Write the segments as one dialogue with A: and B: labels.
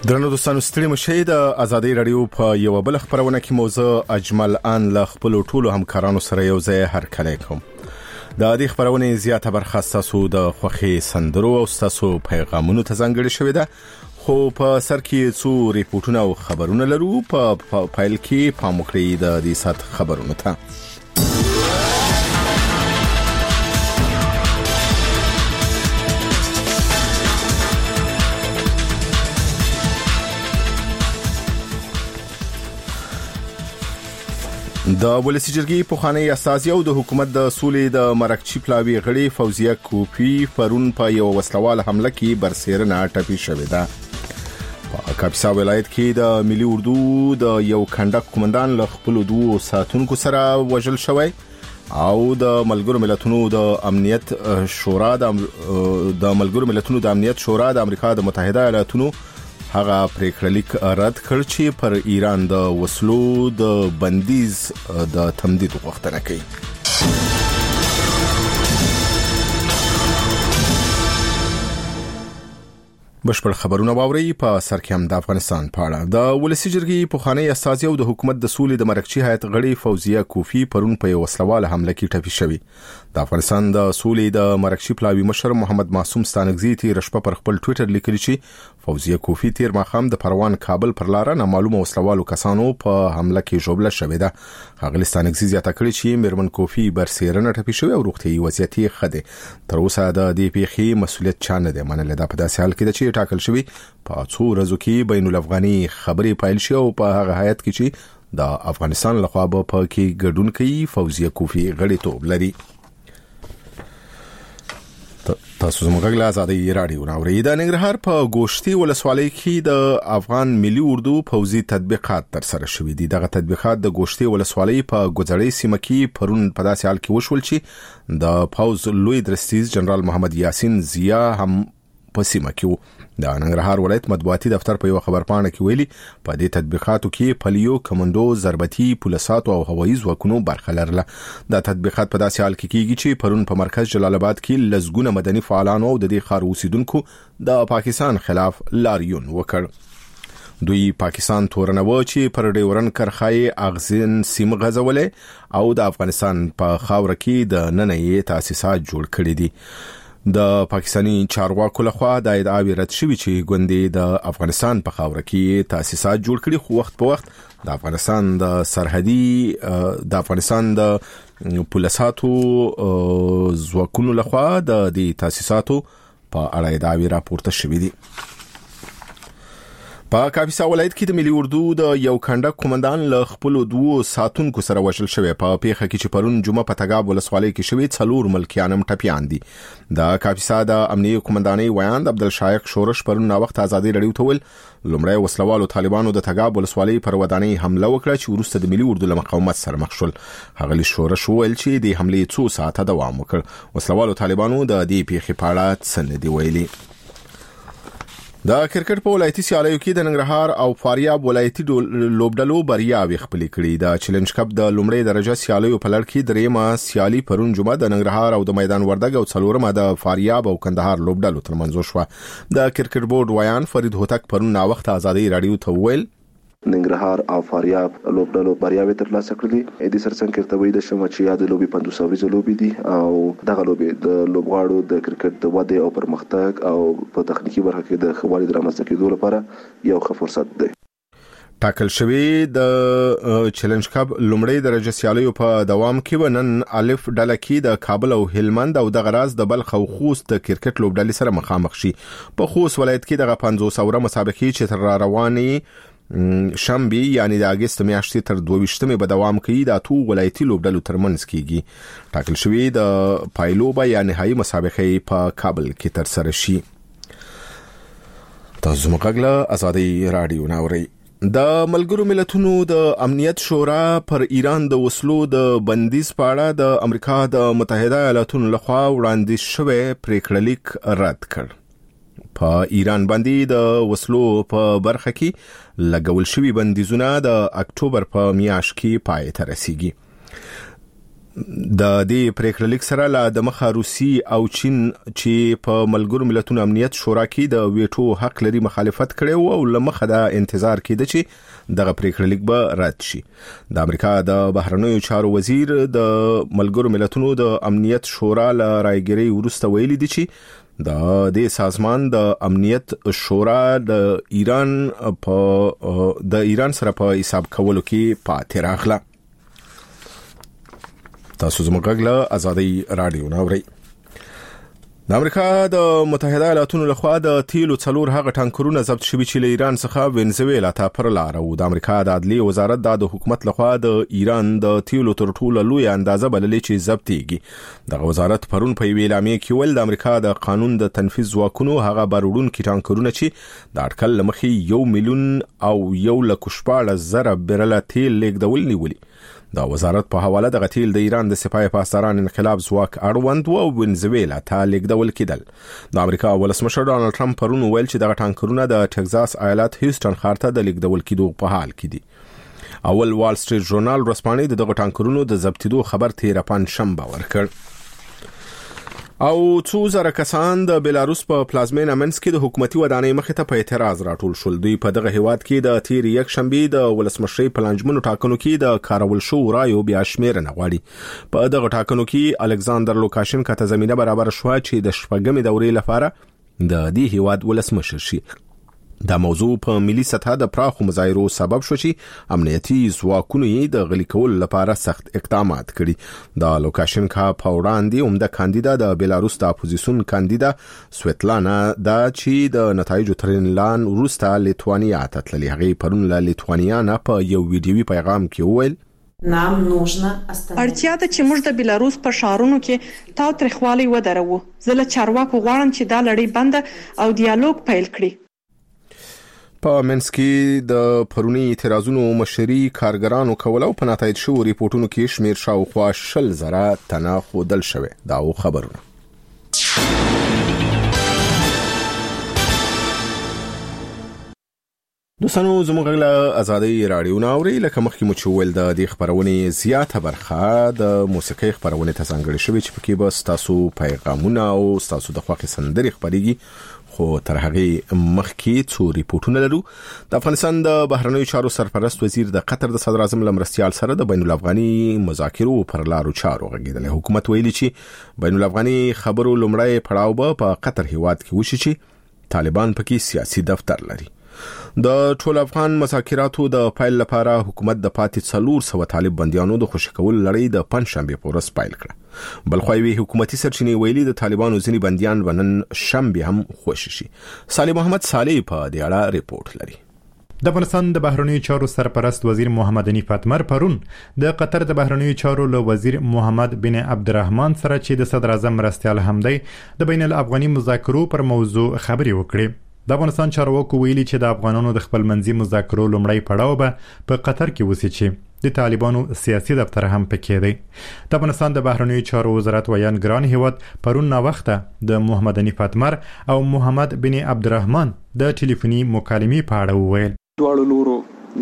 A: درنو دوستانو ستړي مشه د ازادي رادیو په یو بل خبرونه کې موضوع اجمل ان ل خپل ټولو همکارانو سره یو ځای هرکلی کوم. د دې خبرونه زیاته برخه تاسو د خوخي سندرو او تاسو پیغامونو ته ځانګړي شوې ده، خو په سر کې څو ریپورتونه او خبرونه لرو. په فایل کې پام وکړئ د دې سات خبرونه ته. د ولسی جرګې پوخاني اساسي او د حکومت د سولې د مرکچی پلاوی غړي فوزیه کوفی پرون په یو وسلوال حمله کې برسیرنه ټپي شوې ده. په کاپیسا ولایت کې د ملي اردو د یو کندک کمانډان له خپل دوه ساتونکو سره وژل شوی او د ملګرو ملتونو د امنیت شورا د ملګرو ملتونو د امنیت شورا د امریکا د متحده ایالاتونو هغه پریکړلیک رد کړ چې پر ایران د وسلو د بندیز د تمدید غوښتنه کوي. بشپړ خبرونه واوري. په سر کې هم د افغانستان په اړه د ولسی جرګې پوخاني اساسي او د حکومت د سولې د مرکچی هیئت غړي فوزیه کوفی پرون په یو وسلوال حمله کې ټپي شوی. د افغانستان د سولې د مرکچی پلاوی مشر محمد معصوم ستانکزی تیر شپه پر خپل ټوئیټر لیکلی چې فوزیه کوفی تیر ماخام د پروان کابل پر لار نامعلومه وسلوالو کسانو په حمله کې ژوبله شوې ده. هغه ستانکزی زیاته کړی چې میرمن کوفی برسیرنه ټپي شوی او روغتي وضعیت یې ښه دی. تر اوسه د دې پیښې مسؤلیت چا نه دی منلی. دا په داسې حال کې ده چې ټاکل شوی په څو ورځو کې بین الافغاني خبرې پایل شي او په هغه هیئت کې چې د افغانستان لخوا به په کې ګډون کوي فوزیه کوفی غړیتوب لري. تاسو زموږ غږ له ازادي رادیو راوړئ. د ننګرهار په ګوشتي ولسوالۍ کې د افغان ملي اردو پوځي تطبیقات تر سره شوي دي. دغه تطبیقات د ګوشتي ولسوالۍ په ګوزړې سیمه کې پرون په داسې حال کې وشول چې د پوځ لوی درستیز جنرال محمد یاسین ضیا هم په سیمه کې. د ننګرهار ولایت مطبوعاتي دفتر په یو خبرپاڼه کې ویلي په دې تطبیقاتو کې پلیو، کمانډو، ضربتي، پولیسات او هوایي ځواکونو برخه لرله. د تطبیقات په داسې حال کې کیږي چې پرون په مرکز جلال آباد کې لزګونه مدني فعالانو او د دې ښار اوسیدونکو د پاکستان خلاف لاریون وکړ. دوی پاکستان تورنوه چې پر ډیورن کرخای اغزن سیمه غزولې او د افغانستان په خاور کې د نننۍ تاسیسات جوړ کړي دي. د پاکستاني چارواکو لخوا د ادعاوی رد شوی چې ګوندې د افغانستان په خاور کې تاسیسات جوړ کړي، خو وخت په وخت د افغانستان د سرحدي د افغانستان د پولیساتو ځواکونو لخوا د دې تاسیساتو په اړه ادعاوی راپورته شوې دي. په کاپیسا ولایت کې د ملي اردو د یو کندک کمانډان له خپل دوه ساتونکو سره وژل شوی. په پیښه کې چې پرون جمعه په تګاب ولسوالۍ کې شوی 4 ملکیانم ټپیان دي. د کاپیسا د امنیه کمانډاني ویاند عبدالشایق شورش پرون نا وخت ازادي رادیو ته ویل لومړی وسلوالو طالبانو د تګاب ولسوالۍ پر ودانۍ حمله وکړه چې وروسته د ملي اردو له مقاومت سره مخ شول. هغه شورش ویل چې د حملې 2 ساعته دوام وکړ. وسلوالو طالبانو د دې پیښې په اړه څه نه دی ویلي. د کرکټ په ولایتي سیالیو کې د ننګرهار او فاریاب ولایتي لوبډلو بریاوې خپلې کړې. د چیلنج کپ د لومړۍ درجه سیالیو په لړ کې دریمه سیالي پرون جمعه د ننګرهار او د میدان وردګ او څلورمه د فاریاب او کندهار لوبډلو ترمنځ شوه. د کرکټ بورډ ویان فرید هوتک پرون نا وخت ازادي رادیو ته ویل
B: ننګرهار او فاریاب لوبډلو بریاوې ترلاسه کړې. د سرڅنګ کرتوي د شمه چې یاد لوبي 500 لوبي دي او دغه لوبي د لوبغاړو د کرکټ د وده او پرمختګ او په تخنیکی برخه کې د خوالي درامسته کېدو لپاره یو ښه فرصت دی.
A: ټاکل شوی د چیلنج کپ لومړی درجه سیالیو په دوام کې ونن الف ډله کې د کابل او هلمند او د غراز د بلخ او خوست د کرکټ لوبډلې سره مخامخ شي. په خوست ولایت کې د 500 مسابقې چې تر رواني شنبه یعنی د اگست میاشتې تر 22مې به دوام کوي. د تو ولایتي لوبډلو ترمنځ کیږي. ټاکل شوی د پایلوبه یا نهایی مسابقې په کابل کې تر سره شي. تاسو موږ له ازادي رادیو ناوړئ. د ملګرو ملتونو د امنیت شورا پر ایران د وسلو د بندیز په اړه د امریکا د متحده ایالاتونو لخوا وړاندیز شوی پریکړلیک رد کړ. په ایران باندې د وسلو په برخه کې لګول شوی بندیزونه د اکتوبر په میاشت کې پای ته رسیږي. د دې پریکړه لیک سره لا د مخه روسي او چین چې په ملګرو ملتونو امنیت شورا کې د ویټو حق لري مخالفت کړي او لمخه د انتظار کېده چې دغه پریکړه لیک به رد شي. د امریکا د بهرنیو چارو وزیر د ملګرو ملتونو د امنیت شورا له رايګري وروسته ویلي دي چې د دې سازمان د امنیت شورا د ایران سره په حساب کولو کې پاتې راغله. تاسو زموږ غږ له آزادۍ رادیو ناوړئ. د امریکا د متحده ایالاتونو لخوا د تیلو 4 هغه ټانکرونه ضبط شوي چې له ایران څخه وینزویلا ته پر لار وو. د امریکا د عدلي وزارت د حکومت لخوا د ایران د تیلو تر ټولو لوی اندازه بللې چې ضبطيږي. د وزارت پرون په ویلامې کې ول د امریکا د قانون د تنفيذ ځواکونو هغه بارودونکو ټانکرونه چې د اټکل لمخې 1 میلیون او 1,14,000 برله تیل لیږدول نیولي. د وزارت په حواله د غتیل د ایران د سپاه پاسداران انقلاب ځواک اړوند او وینزویلا ته لیږدول کېدل. د امریکا ولسمشر ډانلډ ټرمپ پرون ویل چې د ټانکرونه د ټکزاس ایالت هیوستن ښار ته د لیږدول کېدو په حال کې دي. اول وال سټریټ ژورنال رسپانې دغه ټانکرونو د ضبطېدو خبر 13 پنځشنبه ورکړ. او 2000 کسان د بلاروس په پلازمینه منسک کې د حکومتي ودانۍ مخې ته په اعتراض راټول شول. دوی په دغه هیواد کې د تیر یک شنبه د ولسمشرۍ پلانجمنو ټاکنو کې د کارول شو رایو بیا شمیرنه غواړي. په دغه ټاکنو کې الکساندر لوکاشنکا ته زمينه برابر شو چې د شپږمې دورې لپاره د دې هیواد ولسمشر شي. دا موضوع په ملي سطح د پراخو مظاهرو سبب شو چې امنیتي ځواکونو یې د غلي کولو لپاره سخت اقدامات کړي. د لوکاشنکا په وړاندې عمده کاندیدا د بلاروس د اپوزیسیون کاندیدا سویتلانا دا چې د نتایجو ترلان وروسته لیتوانیا ته تللی. هغه پرون له لیتوانیا نه په یو ویډیوي پیغام کې وویل
C: اړتیا ده چې موږ د بلاروس په شهرونو کې تاوتریخوالی ودرو. زه له چارواکو غواړم چې دا لړۍ بند او ډیالوګ پیل کړي.
A: په منسکی د پرونی اعتراضونو مشري کارګرانو کولو په نتایج شو ریپورتونو کې شمیر شاوخوا 10,000 تنه خودل شوه. دا خبرونه دوستانو زموږ له آزادۍ رادیو ناوړي لکه مخکې مو چول د دې خبرونه زیاته برخه د موسیقي خبرونه ته څنګه شوي چې پکې به تاسو پیغامونه او تاسو د خوښي سندري خبريږي. خو تر هغه مخکې څو ریپورتونه لرو. د افغانستان د بهرنیو چارو سرپرست وزیر د قطر د صدر اعظم لمرستيال سره د بین الافغاني مذاکرو پر لارو چارو غږیدل. حکومت ویلي چې بین الافغاني خبرو لومړی پړاو به په قطر هیواد کې وشي چې طالبان پکې سیاسي دفتر لري. د ټول افغان مذاکراتو د پایل لپاره حکومت د پاتې 400 طالب بنديانو د خوشی کول لړۍ د پنځشنبه په ورځ پایل کړه. بلخوي حکومتي سرچینې ویلي د طالبانو ځینی بنديان ونن شنبه هم خوشی شي. صالح محمد صالح په دې اړه ریپورت لري.
D: د افغانستان د بهرنیو چارو سرپرست وزیر محمد انیف اتمر پرون د قطر د بهرنیو چارو له وزیر محمد بن عبدالرحمن سره چې د صدر اعظم مرستيال همدی د بین الافغاني مذاکرو پر موضوع خبري وکړي. د افغانستان چارواکو ویلي چې د افغانانو د خپل منځي مذاکرو لومړی پړاو به په قطر کې وسی چې د طالبانو سیاسي دفتر هم پکې دی. د افغانستان د بهرنیو چارو وزارت ویان ګران هیواد پرون نا وخته د محمد انیف اتمر او محمد بن عبدالرحمن د ټلیفوني مکالمې په اړه وویل.
E: دواړو لورو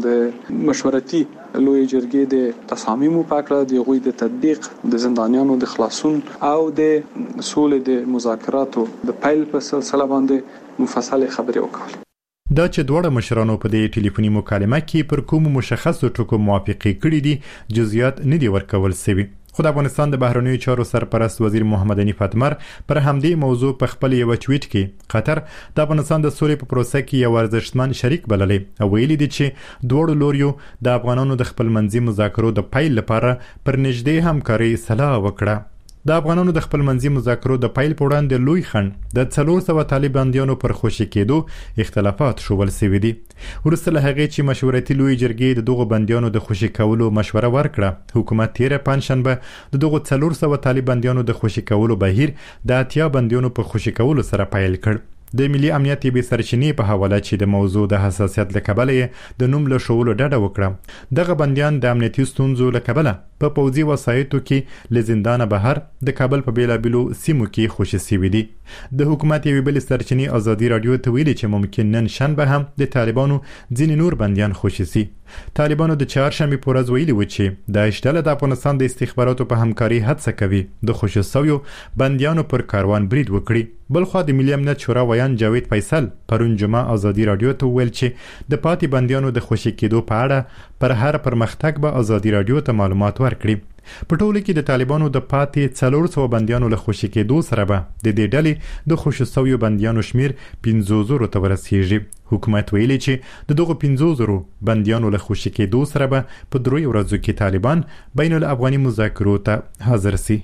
E: د مشورتي لوی جرګې د تصامیمو پاکړه د غوي د تطبیق د زندانیانو د خلاصون او د سولې د مذاکراتو د پیل په سلسله باندې مفصل خبرې وکړه.
D: دا چې دوړه مشرانو په دې ټلیفوني مکالمه کې پر کوم مشخصو ټکو موافقه کړې دي جزئیات نه دي ورکول شوی. خو د افغانستان د بهرنیو چارو سرپرست وزیر محمد انیف اتمر پر همدې موضوع په خپل یو ټویټ کې قطر د افغانستان د سولې په پروسه کې یو ارزښتمن شریک بللې او ویلي دي چې دوړو لوریو د افغانانو د خپل منځي مذاکرو د پیل لپاره پر نږدې همکاري صلاح وکړه. د افغانانو د خپل منځي مذاکرو د پیل په وړاندې لوی خنډ د 400 طالب بنديانو پر خوشی کېدو اختلافات شول سوي دي. ورسره هغه چې مشورتي لوی جرګې د دغه بنديانو د خوشی کولو مشوره ورکړه. حکومت تیر پنځشنبه د دغه 400 طالب بنديانو د خوشی کولو بهیر د 80 بنديانو په خوشی کولو سره پیل کړ. د ملي امنیت به سرچینې په حواله چې د موضوع د حساسیت لکبله د نوم له شوولو ډډه وکړه. دغه بنديان د امنیتي ستونزو لکبله په پوځي وسایطو کې له زندانه بهر د کابل په بیلابیلو سیمو کې خوشي شوي دي. د حکومت یوې بلې سرچینې ازادي رادیو ته ویلي چې ممکن نن شنبه هم د طالبانو ځینې نور بندیان خوشي شي. طالبانو د چهارشنبې په ورځ ویلي و چې داعش ډله د افغانستان د استخباراتو په همکاري هڅه کوي د خوشي شویو بندیانو پر کاروان برید وکړي. بلخوا د ملي امنیت شورا ویان جاوید فیصل پرون جمعه ازادي رادیو ته ویل چې د پاتې بندیانو د خوشي کېدو په اړه پر هر پرمختګ به ازادي رادیو ته معلومات ورکړي. په ټوله کې د طالبانو د پاتې 400 بندیانو له خوشي کېدو سره به د دې ډلې د خوشي شویو بندیانو شمیر 500 ته ورسیږي. حکومت ویلي چې د دغه 500 بندیانو له خوشي کېدو سره به په 3 ورځو کې طالبان بین الافغاني مذاکرو ته حاضر سي.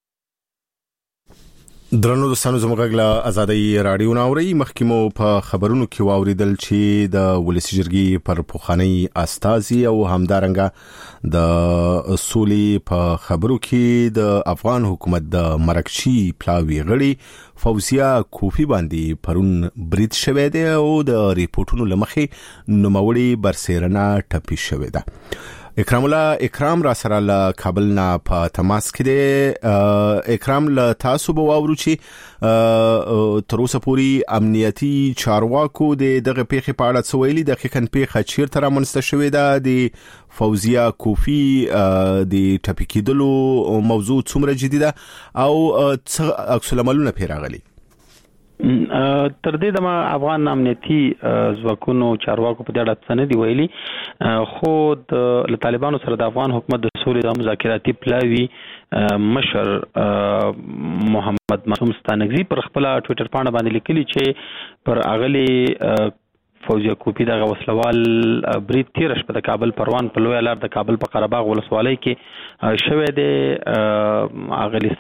A: درنو دوستانو زموږ له ازادي رادیو ناوري مخکمو په خبرونو کې واوریدل چې د ولسی جرګي پر پوخانی استازي او همدارنګه د سولې په خبرو کې د افغان حکومت د مرکچی پلاوی غړي فوزیا کوفی باندې پرون برید شوه دی او د ریپورتونو لمخې نوموړي برسیرنه ټپي شوه ده. اکرام را سره له کابل نه په تماس کې دی. اکرام له تاسو به واورو چې تر اوسه پورې امنیتي چارواکو د دغه پیښې په اړه څه ویلي. دقیقاً پیښه چیرته رامنځته شوې ده؟ د فوزیا کوفی د ټپي کېدلو موضوع څومره جدي ده او څه عکس العملونه پې راغلي؟
F: تر دې دمه افغان امنیتي ځواکونو چارواکو په دې اړه څه نه دی ویلي، خو د طالبانو سره د افغان حکومت د سولې د مذاکراتي پلاوی مشر محمد معصوم ستانکزي پر خپل ټوئیټر باندې لیکلي چې پر اغلی فوزیا کوفی دغه وسلوال برید تیر شپه د کابل پروان په لوی لار د کابل په قره باغ ولسوالۍ کې شوه د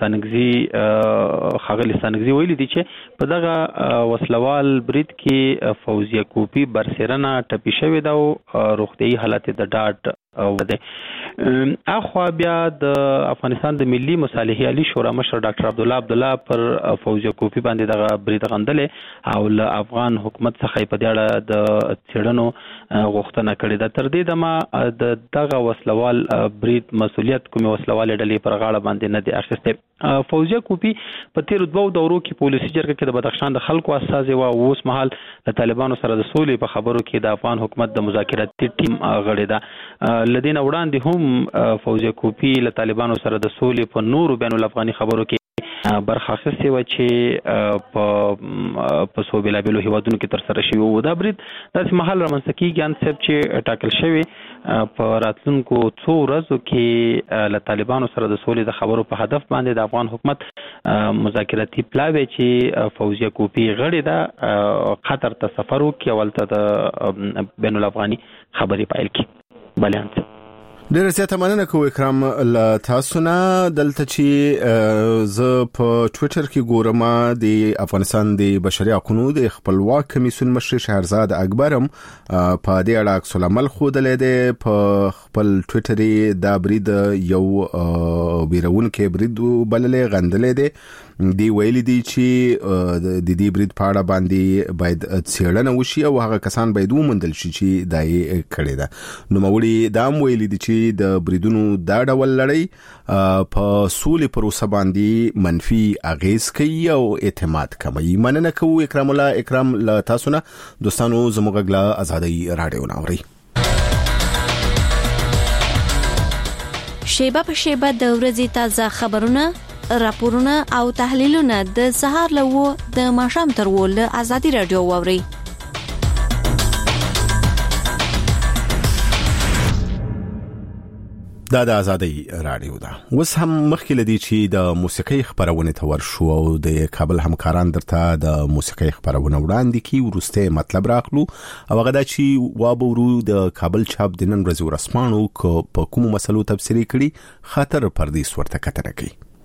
F: خاغلی ستانکزي ویلي دي چې په دغه وسلوال برید کې فوزیا کوفی برسیرنه ټپي شوې ده او روغتیايي حالت د ډاډ او ده. اخوا بیا د افغانستان د ملي مصالحې عالی شورا مشر ډاکټر عبدالله پر فوزیا کوفی باندې دغه برید غندلې او له افغان حکومت څخه په دې اړه د څېړنو غوښتنه کړې ده. تر دې دمه دغه وسلوال برید مسؤلیت کومې وسلوال ډلې پر غاړه باندې نه دی اخیسته. فوزیا کوفی په تیر 2 دورو کې پولیسي جرګه کې د بدخشان د خلکو استازي و اوس مهال د طالبانو سره د سولې په خبرو کې د افغان حکومت د مذاکراتي ټیم غړي ده. لدین وړاندې هم فوزیا کوفی له طالبانو سره د سولې په نورو بین الافغاني خبرو کې برخه اخیستې و چې په څو بېلابېلو هیوادونو کې ترسره شوي وو. دا برید داسې مهال رامنځته کېږي انصب چې ټاکل شوی په راتلونکو څو ورځو کې له طالبانو سره د سولې د خبرو په هدف باندې د افغان حکومت مذاکراتي پلاوی چې فوزیا کوفی غړي ده قطر ته سفر وکړي او هلته د بین الافغاني خبرې پیل کړي. بله انصب
A: ډېر زیاته مننه کوم اکرام له تاسو نه. دلته چې زه په ټوئیټر کې ګورم د افغانستان د بشري حقوقو د خپلواک کمیسیون مشر شهرزاد اکبرم په دې اړه عکس العمل ښودلی دی. په خپل ټوئیټر دا برید یو بیرونکې برید بللی غندلی دی. دی ویلي دي چې د دې برید په اړه باندې باید څېړنه وشي او هغه کسان باید وموندل شي چې دا یې کړې ده. نوموړي دا هم ویلي دي چې د بریدونو دا ډول لړۍ په سولې پروسه باندې منفي اغیز کوي او اعتماد کموي. مننه کوو اکرام له تاسو نه. دوستانو زموږ له ازادي رادیو ناوري
G: شیبه په شیبه د ورځې تازه خبرونه، راپورونه او تحلیلونه د سهار له د ماښام تر ول ازادي رادیو واوري.
A: دا د ازادي رادیو ده. اوس هم مخکې لدی چې د موسیقي خبرونه ته ورشو او د کابل همکاران درته د موسیقي خبرونه وړاندې کی ورسته مطلب راخلو او هغه دا چې وابورو د کابل چاپ د نن ورځې ورسمانو په کوم مسلو تفسیری کړي خاطر پردیس ورته کتنه کوي.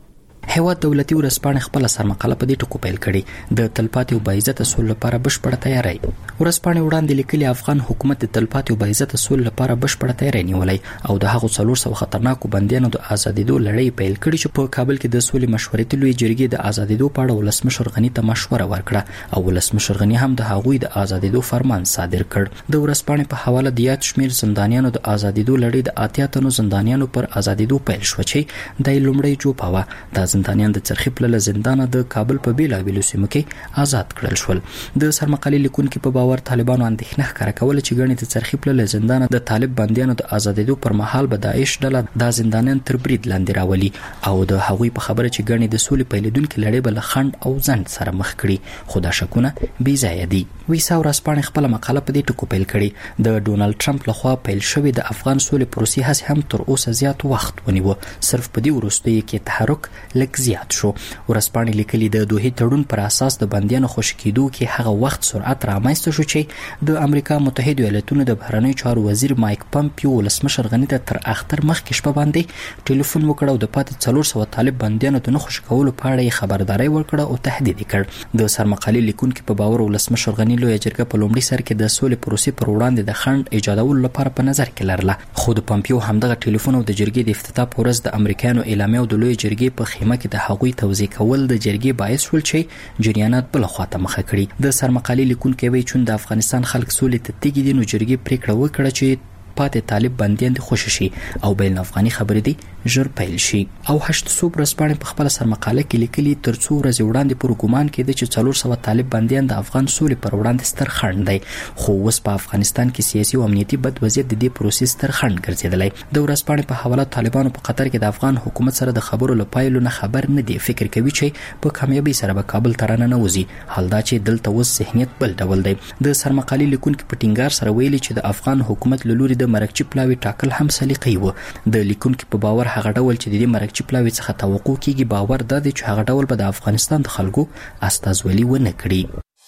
H: هیواد دولتي ورسپانې خپل سرمقاله په دې ټکو پیل کړي د تلپاتې او باعزته سولې لپاره بشپړه تیاری. ورسپانې وړاندې لیکلي افغان حکومت د تلپاتې او باعزته سولې لپاره بشپړه تیاری نیولای او د هغو 400 خطرناکو بندیانو د آزادېدو لړۍ پیل کړي چې په کابل کې د سولې مشورتي لوی جرګې د آزادېدو په اړه ولسمشر غني ته مشوره ورکړه او ولسمشر غني هم د هغوی د آزادېدو فرمان صادر کړ. د ورسپانې په حواله د یاد شمیر زندانیانو د آزادېدو لړۍ د 80 تنو زندانیانو پر آزادېدو پیل شو چې د لومړی جوپاوه. د زندانیان د چرخي پله زندان د کابل په بیلابیلو سیمو کې آزاد کړل شول. د سرمقالي لیکونکو په باور طالبانو اندېښنه ښکاره کوله چې ګڼې د چرخي پله زندان د طالب بندیانو د آزادېدو پر مهال به داعش ډله د زندانیان تر برید لاندې راولي او د هغوی په خبره چې ګڼې د سولې پیلېدونکې لړۍ به له خنډ او ځنډ سره مخ کړي. خو دا شکونه بې ځایه دي. ویسا ورځپاڼې خپله مقاله په دې ټکو پیل کړې. د ډونالډ ټرمپ لخوا پیل شوی د افغان سولې پروسې هڅې هم تر اوسه زیات وخت ونیو. صرف په دې وروستیو کې تحرک لږ زیات شو. ورځپاڼې لیکلي د دوحې تړون پر اساس د بندیانو خوشي کېدو کې هغه وخت سرعت رامنځته شو چې د امریکا متحده ایالاتونو د بهرنیو چارو وزیر مایک پمپیو ولسمشر غني ته تر اختر مخکې شپه باندې ټلیفون وکړ او د پاتې 400 طالب بندیانو ته نه خوشي کولو په اړه خبرداري ورکړه او تهدید کړ. د سرمقالي لیکونکو په باور ولسمشر غني لوی جرګه په لومړي سر کې د سولې پروسې پر وړاندې د خنډ ایجادولو لپاره په نظر کې لرله. خو د پمپیو همدغه ټلیفون او د جرګې د افتتاح پر ورځ د امریکایانو اعلامیه او د لوی جرګې په خیمه کې د هغوی توزیع کول د جرګې باعث شول چې جریانات بل خواته مخه کړي. د سرمقالي لیکونکو وایي چې د افغانستان خلک سولې ته تیګي دي نو جرګې پریکړه وکړه چې پاتې طالب بندیان دي خوشي شي او بین افغاني خبرې دي ژر پیل شي. او 800 ورځپاڼې په خپل سرمقاله کې لیکلي تر څو ورځې وړاندې پر ګومان کېده چې 400 طالب بندیان د افغان سولې پر وړاندې ستر خنډ دی. خو اوس په افغانستان کې سیاسي او امنیتي بد وضعیت د دې پروسې ستر خنډ ګرځیدلی. د ورځپاڼې په حواله طالبانو په قطر کې د افغان حکومت سره د خبرو لپایلو نه خبر نه دی. فکر کوي چې په کامیابی سره به کابل ته راننوځي. حال دا چې دلته اوس ذهنیت بل ډول دی. د سرمقالي لیکونکو په ټینګار سره ویلي چې د افغان حکومت له لوري د مرکچی پلاوي ټاکل هم سلیقې و. د لیکونکو په باور هغه ډول چې د مرکچی پلاوي څخه توقع کیږي باور ده چې هغه ډول به د افغانستان د خلکو استازولي ونه کړي.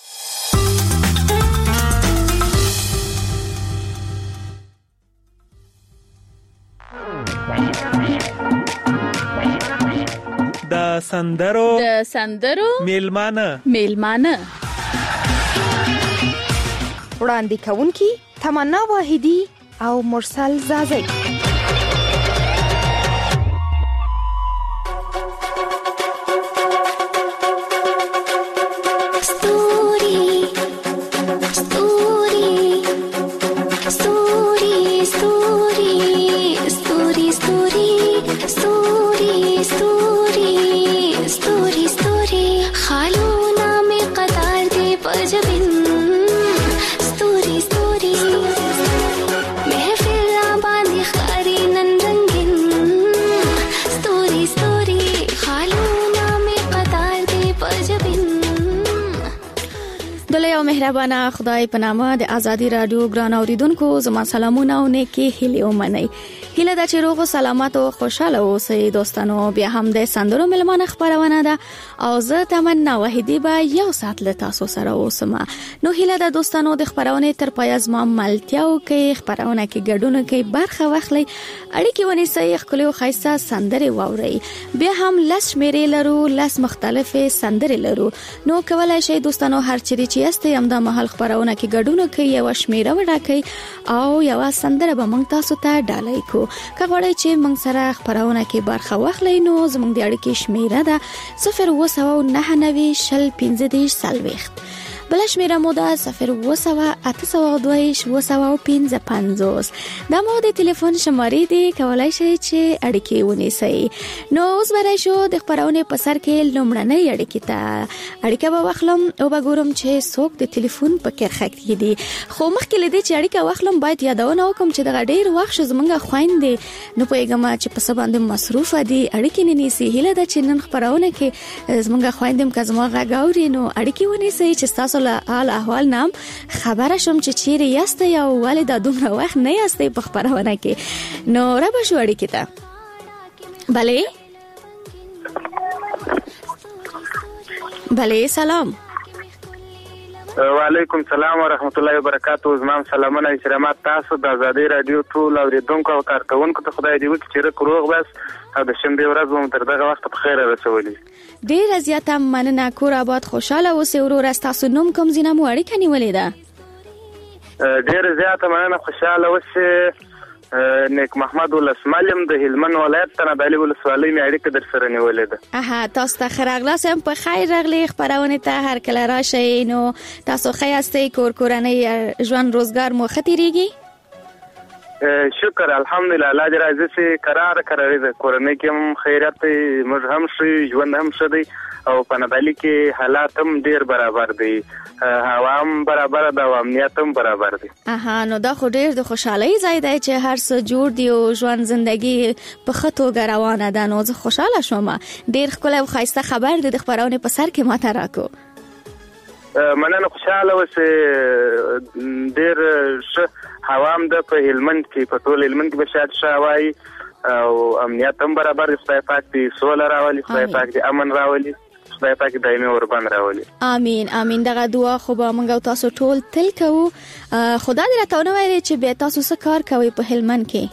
I: د سندرو میلمانه
J: وړاندې کوونکی تمنا واحدی او مرسل زازی.
G: مهربانه خدای په نامه د ازادي رادیو ګران اوریدونکو زما سلامونه او نیکی هیله ومنئ. هیله د چیرغو سلامت او خوشاله اوسئ دوستانو. بیا هم د سندرو ملمانه خبرونه ده او زه تمنا وحیدی به یو ساعت له تاسو سره اوسم. نو هیله د دوستانو د خبرونه تر پای زما ملتیاو کې خبرونه کې ګډون کې برخه واخلئ. اړیکې ونیسئ، خپل خیسه سندري واورئ. بیا هم لس شمیرې لرو، لس مختلفه سندري لرو. نو کولای شئ دوستانو هر چیرې چې یاست یم د محل خبرونه کې ګډون کې یو شمیره وډاکئ او یو سندره به مونږ تاسو ته ډالۍ کو. که غواړئ چې موږ سره خبرونه کې برخه واخلئ نو زموږ د اړیکې شمیره ده 0299515 بل شمیره مو ده 020882255. دا مو د ټلیفون شمارې دي، کولای شئ چې اړیکې ونیسئ. نو اوس به راشو د خبرونه په سر کې لومړنۍ اړیکې ته. اړیکه به واخلم او به ګورم چې څوک د ټلیفون په کرخه کې دي. خو مخکې لدی چې اړیکه واخلم باید یادونه وکم چې د ډېر وخت زمونږ خويندې نو پیغام چې په سبا باندې مصروف دي اړیکې نه نیسي. هیله ده چې نن خبرونه کې زمونږ خويندې کزما غاوري نو اړیکې ونیسي چې تاسو له حال احوال نام خبره شم چې چیرې یاست یا والد دومره وخت نه یاست په خبرونه کې. نو را به شو اړیکې ته. بله سلام.
K: وعلیکم السلام ورحمت الله وبرکاتو. زمام سلامونه احترامات تاسو د آزادۍ رادیو ټول اوریدونکو او کارکونکو ته خدای دې وکړي چې روغ بس او د شنبه ورځ مو تر دغه وخت په خیر رسولي.
G: ډیر زیاته مننه. کور آباد خوشاله اوسئ. ورور تاسو نوم کوم زینه مو اړیکه نیولې ده؟
K: ډیر زیاته مننه. خوشاله اوسئ. نیک محمد ولسمالم د هلمند ولایت تنبالي ولسوالۍ مې اړیکه در سره نیولې ده.
G: تاسو ته خراغلاسم په خیر راغلی خبرونه ته هر کله راشئ. نو تاسو خیاستئ کورنۍ ژوند روزګار مو ختیریږي؟
K: شکر الحمدلله. الله دې راضي سي. قرار ده کورنۍ کې هم خیرات موږ هم شي ژوند هم شدي او په نبالي کې حالات هم ډیر برابر دي. هوا هم برابر ده او امنیت هم برابر دي.
G: نو دا خو ډیر د خوشحالۍ ځای دی چې هر څه جوړ دی او ژوند زندگی په خطو روانه ده. نو زه خوشاله شوم. ډیر ښکلی او ښایسته خبر دی د خبرونه په سر کې ماته راکو.
K: مننه. خوشاله اوسئ. ډیر ښه هوا هم ده په هلمند کې. په ټول هلمند کې به شاید ښه هوا وي او امنیت هم برابر دی. خدای پاک دې سوله راولي. خدای پاک دې امن راولي. خدای پاک دایمي اوربند راولي.
G: امين امين. دغه دعا خو به موږ او تاسو ټول تل کوو. خدای دې راته ونوي چې به تاسو څه کار کوي په هلمند کې؟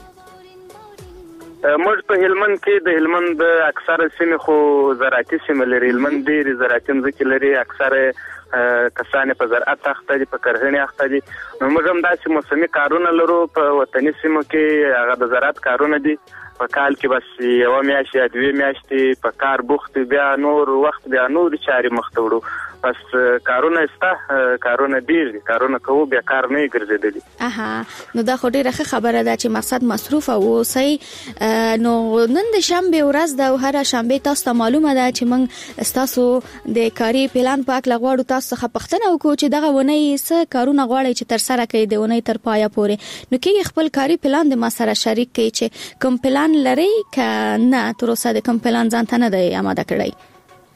K: موږ په هلمند کې د هلمند اکثره سیمې خو زراعتي سیمې لري. هلمند ډېرې زراعتي ځمکې لري. اکثره کسان په زراعت اخته دي، په کرهڼې اخته دي. نو موږ هم داسې موسمي کارونه لرو په وطني سیمو کې. هغه د زراعت کارونه دي. په کال کې بس یو میاشت یا دوه میاشتې په کار بوخت، بیا نور وخت بیا نور چارې مخ ته وړو. بس کارونه استه کارونه ډیر دي. کارونه کوو بیا کار نه ګرځېدلی.
G: نو دا خو ډیره ښه خبره ده چې مقصد مصروف اوسئ. نو نن د شنبه ورځ ده او هر شنبه تاسو ته معلومه ده چې موږ تاسو د کاري پلان پاک لغواړو. تاسو څخه پوښتنه وکړو چې دغه ونی څه کارونه غواړي چې تر سره کړئ د ونی تر پایه پورې. نو کې خپل کاري پلان د ما سره شریک کړئ چې کوم پلان لري که نه تر اوسه د کوم پلان ځان ته نه دی آماده کړی؟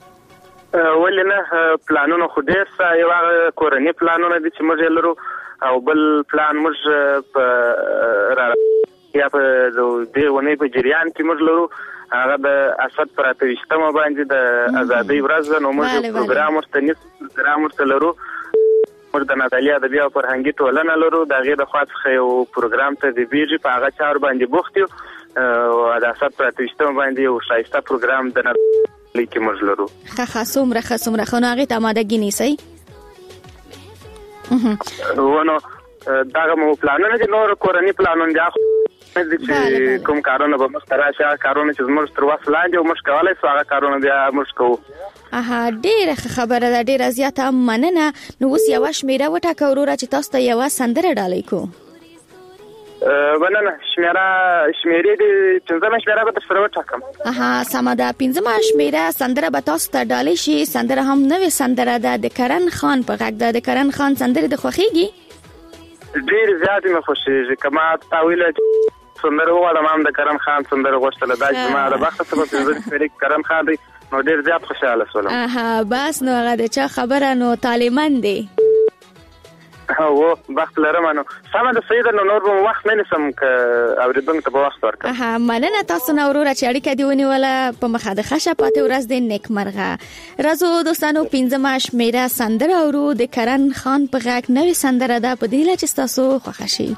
K: ولې نه، پلانونه خو ډېر څه. یو کورني پلانونه دي چې موږ لرو او بل پلان موږ په یا په دې ونې په جریان کې موږ لرو. هغه د اسد پر 28مه باندې د آزادۍ ورځ ده. نو موږ پروګرام ورته لرو. موږ د ناتالیا د بیا فرهنګي ټولنه لرو. د هغې د خوا څخه یو پروګرام ته د بیږي په هغه چارو باندې بوخت یو. او د اسد پر 28مه باندې یو ښایسته پروګرام د ناتالیا کې موږ لرو.
G: ښه څومره خو نو هغې ته آمادګي نیسئ.
K: نو دغه مو پلانونه دي. نور کورني پلانونه دي چې کوم کارونه به مخ ته راشي. کارونه چې زموږ تر وس لاندې او موږ کولی سو هغه کارونه بیا موږ کوو.
G: ډیره خبره ده. ډیره زیاته مننه. نو اوس یوه شمیره وټاکه وروره چې تاسو ته یوه سندره ډالۍ کو.
K: مننه. شمیرې دي 5مه شمیره به در سره وټاکم.
G: سمه ده. 5مه شمیره سندره به تاسو ته ډالۍ شي. سندره هم نوې سندره ده د کرن خان په غږ ده. د کرن خان سندره د خوښیږي؟
K: ډیر زیات مې خوښیږي. که ما تا ویله سندره وغواړم هم د کرن خان سندره غوښتله. دا چې ما د بخته سبب 5 شمیرې کرن خان دی نو ډیر زیات خوشاله شولم.
G: بس نو هغه د چا خبره نو طالبان دی.
K: او وخت لرم. نو سمه ده سیده. نو نور به وخت نه نیسم که اوریدونکو ته به وخت ورکړم.
G: مننه تاسو نه وروره چې اړیکه دې ونیوله. په مخه د ښه پاتې ورځ دې نیکمرغه. راځو دوستانو 5مه شمیره سندره اورو د کرن خان په غږ. نوې سندره ده په دې هیله چې تاسو خوښه شي.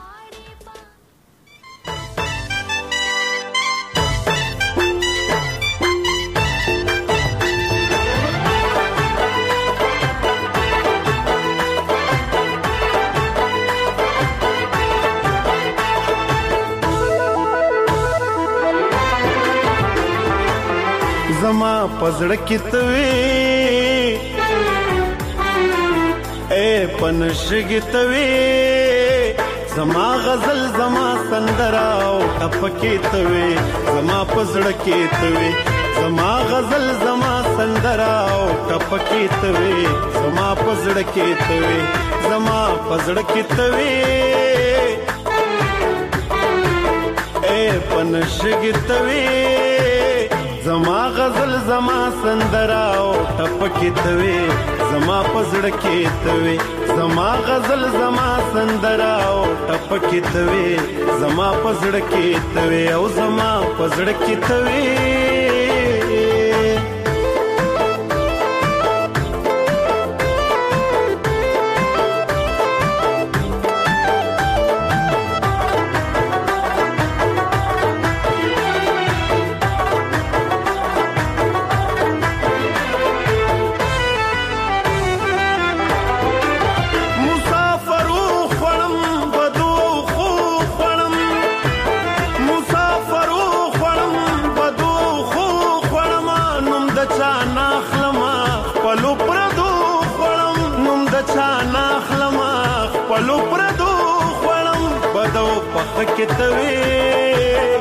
L: زما پزړه کې توي اے پنشګ توي. زما غزل زما سندرا او ټپکې توي. زما پزړه کې توي. زما غزل زما سندرا او ټپکې توي. زما پزړه کې توي. زما پزړه کې توي اے پنشګ توي. زما غزل زما سندرا او ټپکې توي. زما پزړه کې توي. زما غزل زما سندرا او ټپکې توي. زما پزړه کې توي او زما پزړه کې توي. مخ کې توي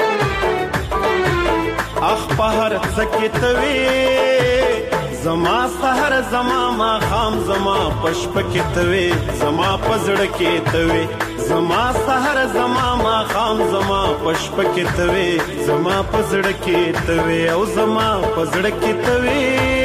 L: اخ په هر څه کې توي زما سحر زما ما خام زما پشپ کې توي زما پزړه کې توي زما سحر زما ما خام زما پشپ کې توي زما پزړه کې توي او زما پزړه کې توي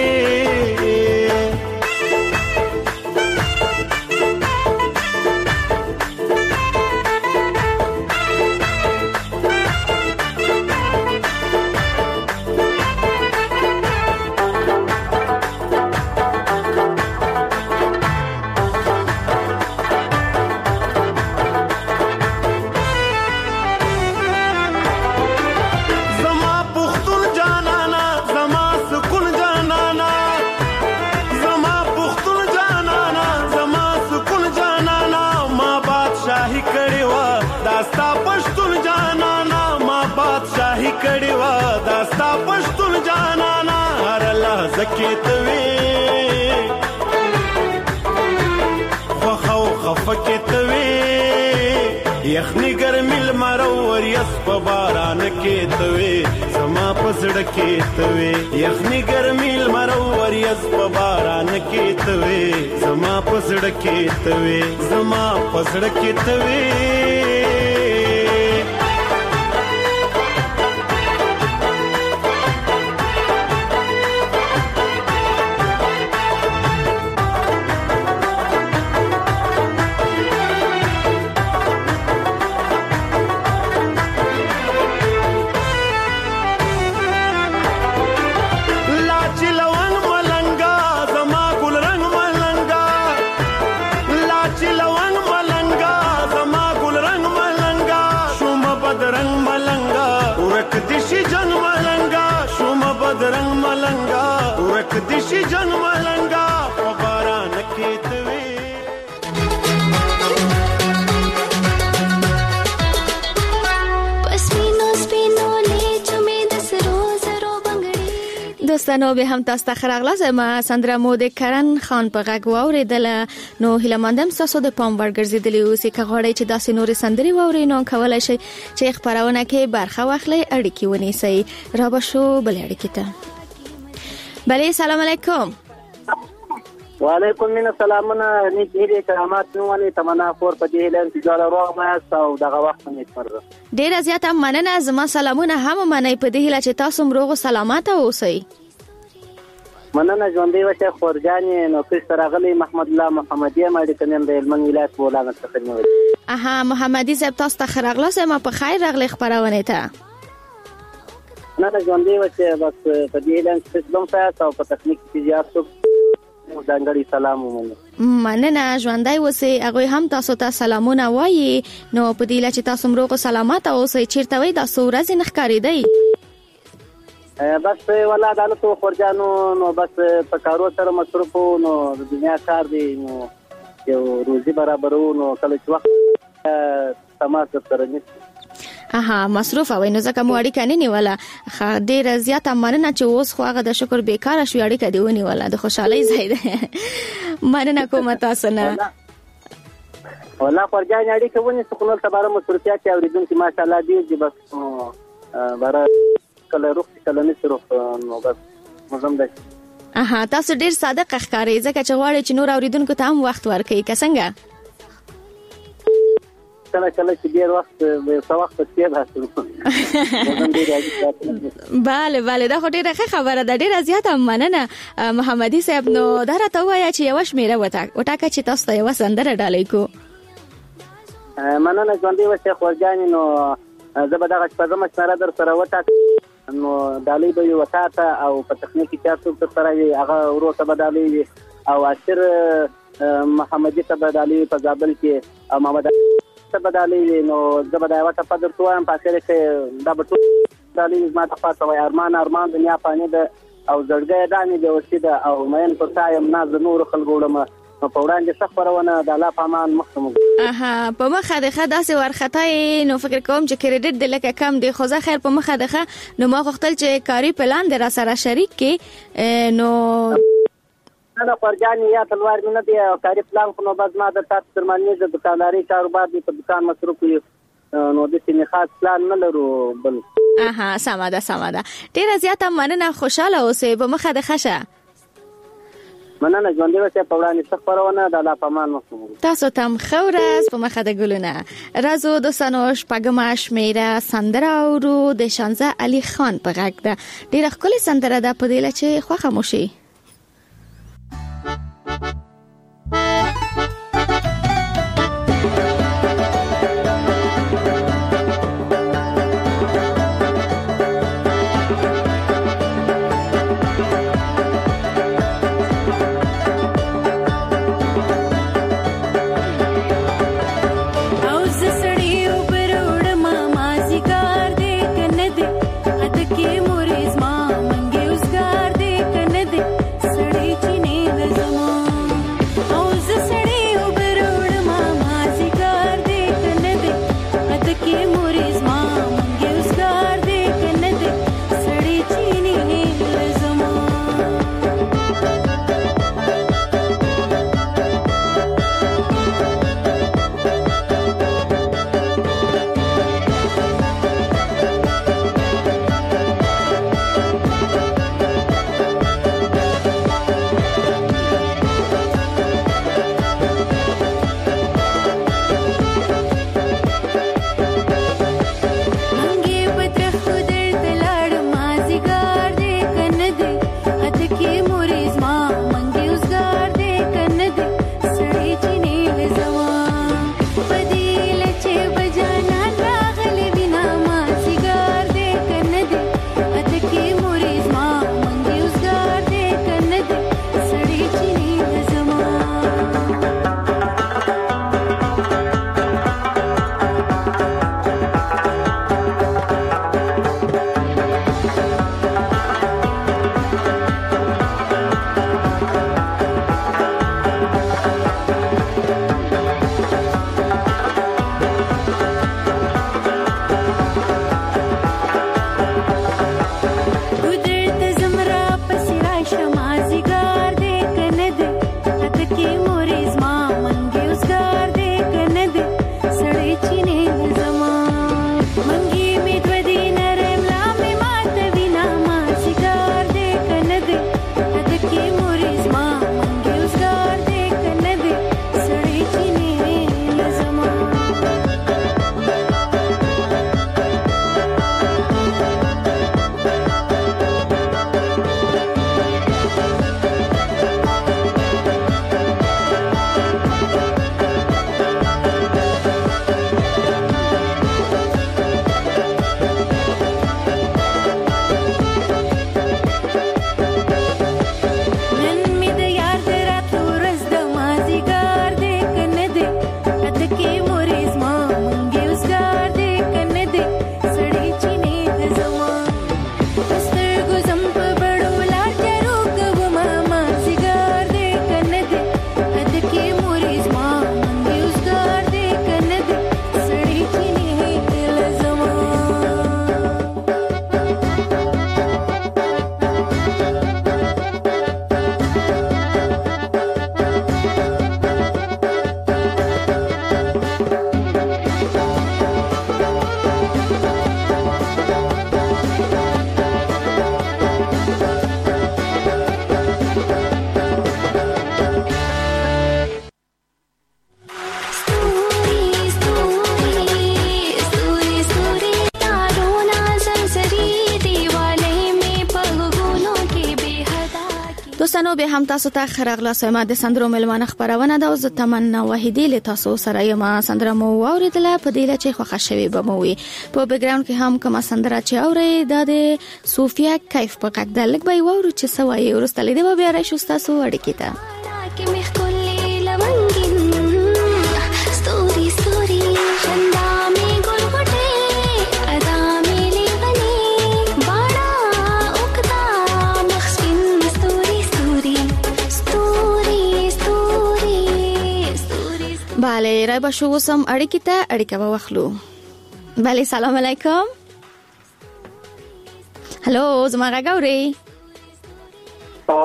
L: یخنی ګرمي لمرور یس په باران کې توي زما پزړه کې توي یخنی ګرمي لمرور یس په باران کې توي زما پزړه کې توي زما پزړه کې توي دیشی جن ملنگا په باران کې توي
G: پسمینو سپینو لیچو می د سرو زرو بنگړي دوستانو به هم تاسو ته خراغله ما سندره مود کرن خان په غږ واوریدل نو هیلمندم تاسو د پام ورګرځیدلی اوسې کغړی چې داسې نور سندري واوري نو کولای شي چې خبرونه کې برخه واخلي اړیکې ونیسي را بشو بل اړیکې ته بله سلام علیکم
M: وعلیکم السلامونه نیکی کرامات نوانی تمنا خور په دې هلن چې جوړه روغ ما او دغه وخت مې پر
G: ډیر زیاته مننه زما سلامونه هم منئ په دې هله چې تاسو روغ سلامات اوسئ
M: مننه ژوندۍ وشه خورجانې نو کس راغلی محمد الله محمدیه مړ کنیم د هلمند ولایت بولانه څخه نیول
G: اها محمدي صاحب تاسو ته خراغله ما په خیر راغلی خبرونه ته
M: نه ژوندۍ وشه بس په دې هلن چې کوم څه او په تکنیک کې زیات څو ځانګړي سلام
G: مننه ژوندۍ اوسئ هغه هم تاسو ته سلامونه وایي نو په دې لچ تاسو روغ سلامات اوسئ چیرته وای د سورز نخکاری دی
M: بس ولا دالتو خورجانو نو بس په کارو سره مصروف نو د دنیا کار دی نو یو روزي برابرو نو کله چې وخت تماس سره نشي
G: اها مصروف وای نو ځکه مو اړیکه نه نیوله ډیر زیات مننه چې اوس خو هغه د شکر بیکاره شو اړیکه دی ونیوله د خوشحالي ځای ده مننه کوم تاسو نه
M: والله خورجان اړیکه ونی سکونل تباره مصروفیات اوریدونکو ماشاءالله دی بس بارا کله روح کله نشروح نو بس مزم ده
G: اها تاسو ډیر صادق ښکارئ ځکه چې غواړئ چې نور اوریدونکو ته هم وخت ورکړئ که څنګه
M: کله چې ډیر وخت به څو وخت کې راځو
G: bale دا خو ډیره خبره ده ډیره زیاته مننه محمدي صاحب نو دا راته وایي چې یو شمیره وټاکه چې تاسو ته یو سندره ډالۍ کو
M: مننه ژوندۍ وشه خورجانې نو زه به دغه شپه زما سره در سره وټاک نو ډالۍ به یو وټاته او په تخنیکی چارڅو تر سره هغه ورو ته به ډالۍ او اخر محمدي ته به ډالۍ په زابل کې او محمد ته به ډالۍ نو زه به دا یوه ټپه درته وایم په اخر کې دا به ټول ډالۍ زما ته پاته وایي ارمان دنیا فاني ده او زړګی دانې بېوسي ده او مین پر تا یم ناز د نورو خلکو وړمه نو په وړاندې ښه خپرونه د الله په امان مخته موږ
G: اها په مخه د ښه داسې ورخطای نو فکر کوم چې کریډټ د لکه کم دی خو زه خیر په مخه د ښه نو ما غوښتل چې کاري پلان د را سره شریک کې نو
M: نه خورجانې یا تلوار مې نه دی او کاري پلان خو نو بس ما د تاسو ترمنځ د دکانداري کاروبار دی په دکان مصروف یو نو د سینې خاص پلان نه لرو بل
G: سمه ده ډیره زیاته مننه خوشاله اوسئ په مخه د خشه
M: مننه ژوندۍ اوسئ په وړاندې څه خپرونه د الله په امان وکړو
G: تاسو ته هم ښه ورځ په مخه د ګلونه راځو دوستانو شپږمه شمیره سندره اورو د شانزه علي خان په غږ ده ډیره ښکلې سندره ده په دې چې خوښه مو شي دوستانو به هم تاسو ته خراغلا سما د سندرو ملمانه خبرونه دا ز تمنا وحیدی له تاسو سره یم سندره مو اوریدله په دې لچې خوښه شوی به مو وي په بیک ګراوند کې هم کومه سندره چې اوري د صوفیا کیف په غږ د لګ به وورو چې سوای ورستلې دی بیا راشو تاسو اړیکې ته بله رای با شو سم اړیکې ته اړیکه واخلو. بله سلام علیکم. هلو زما غاوري.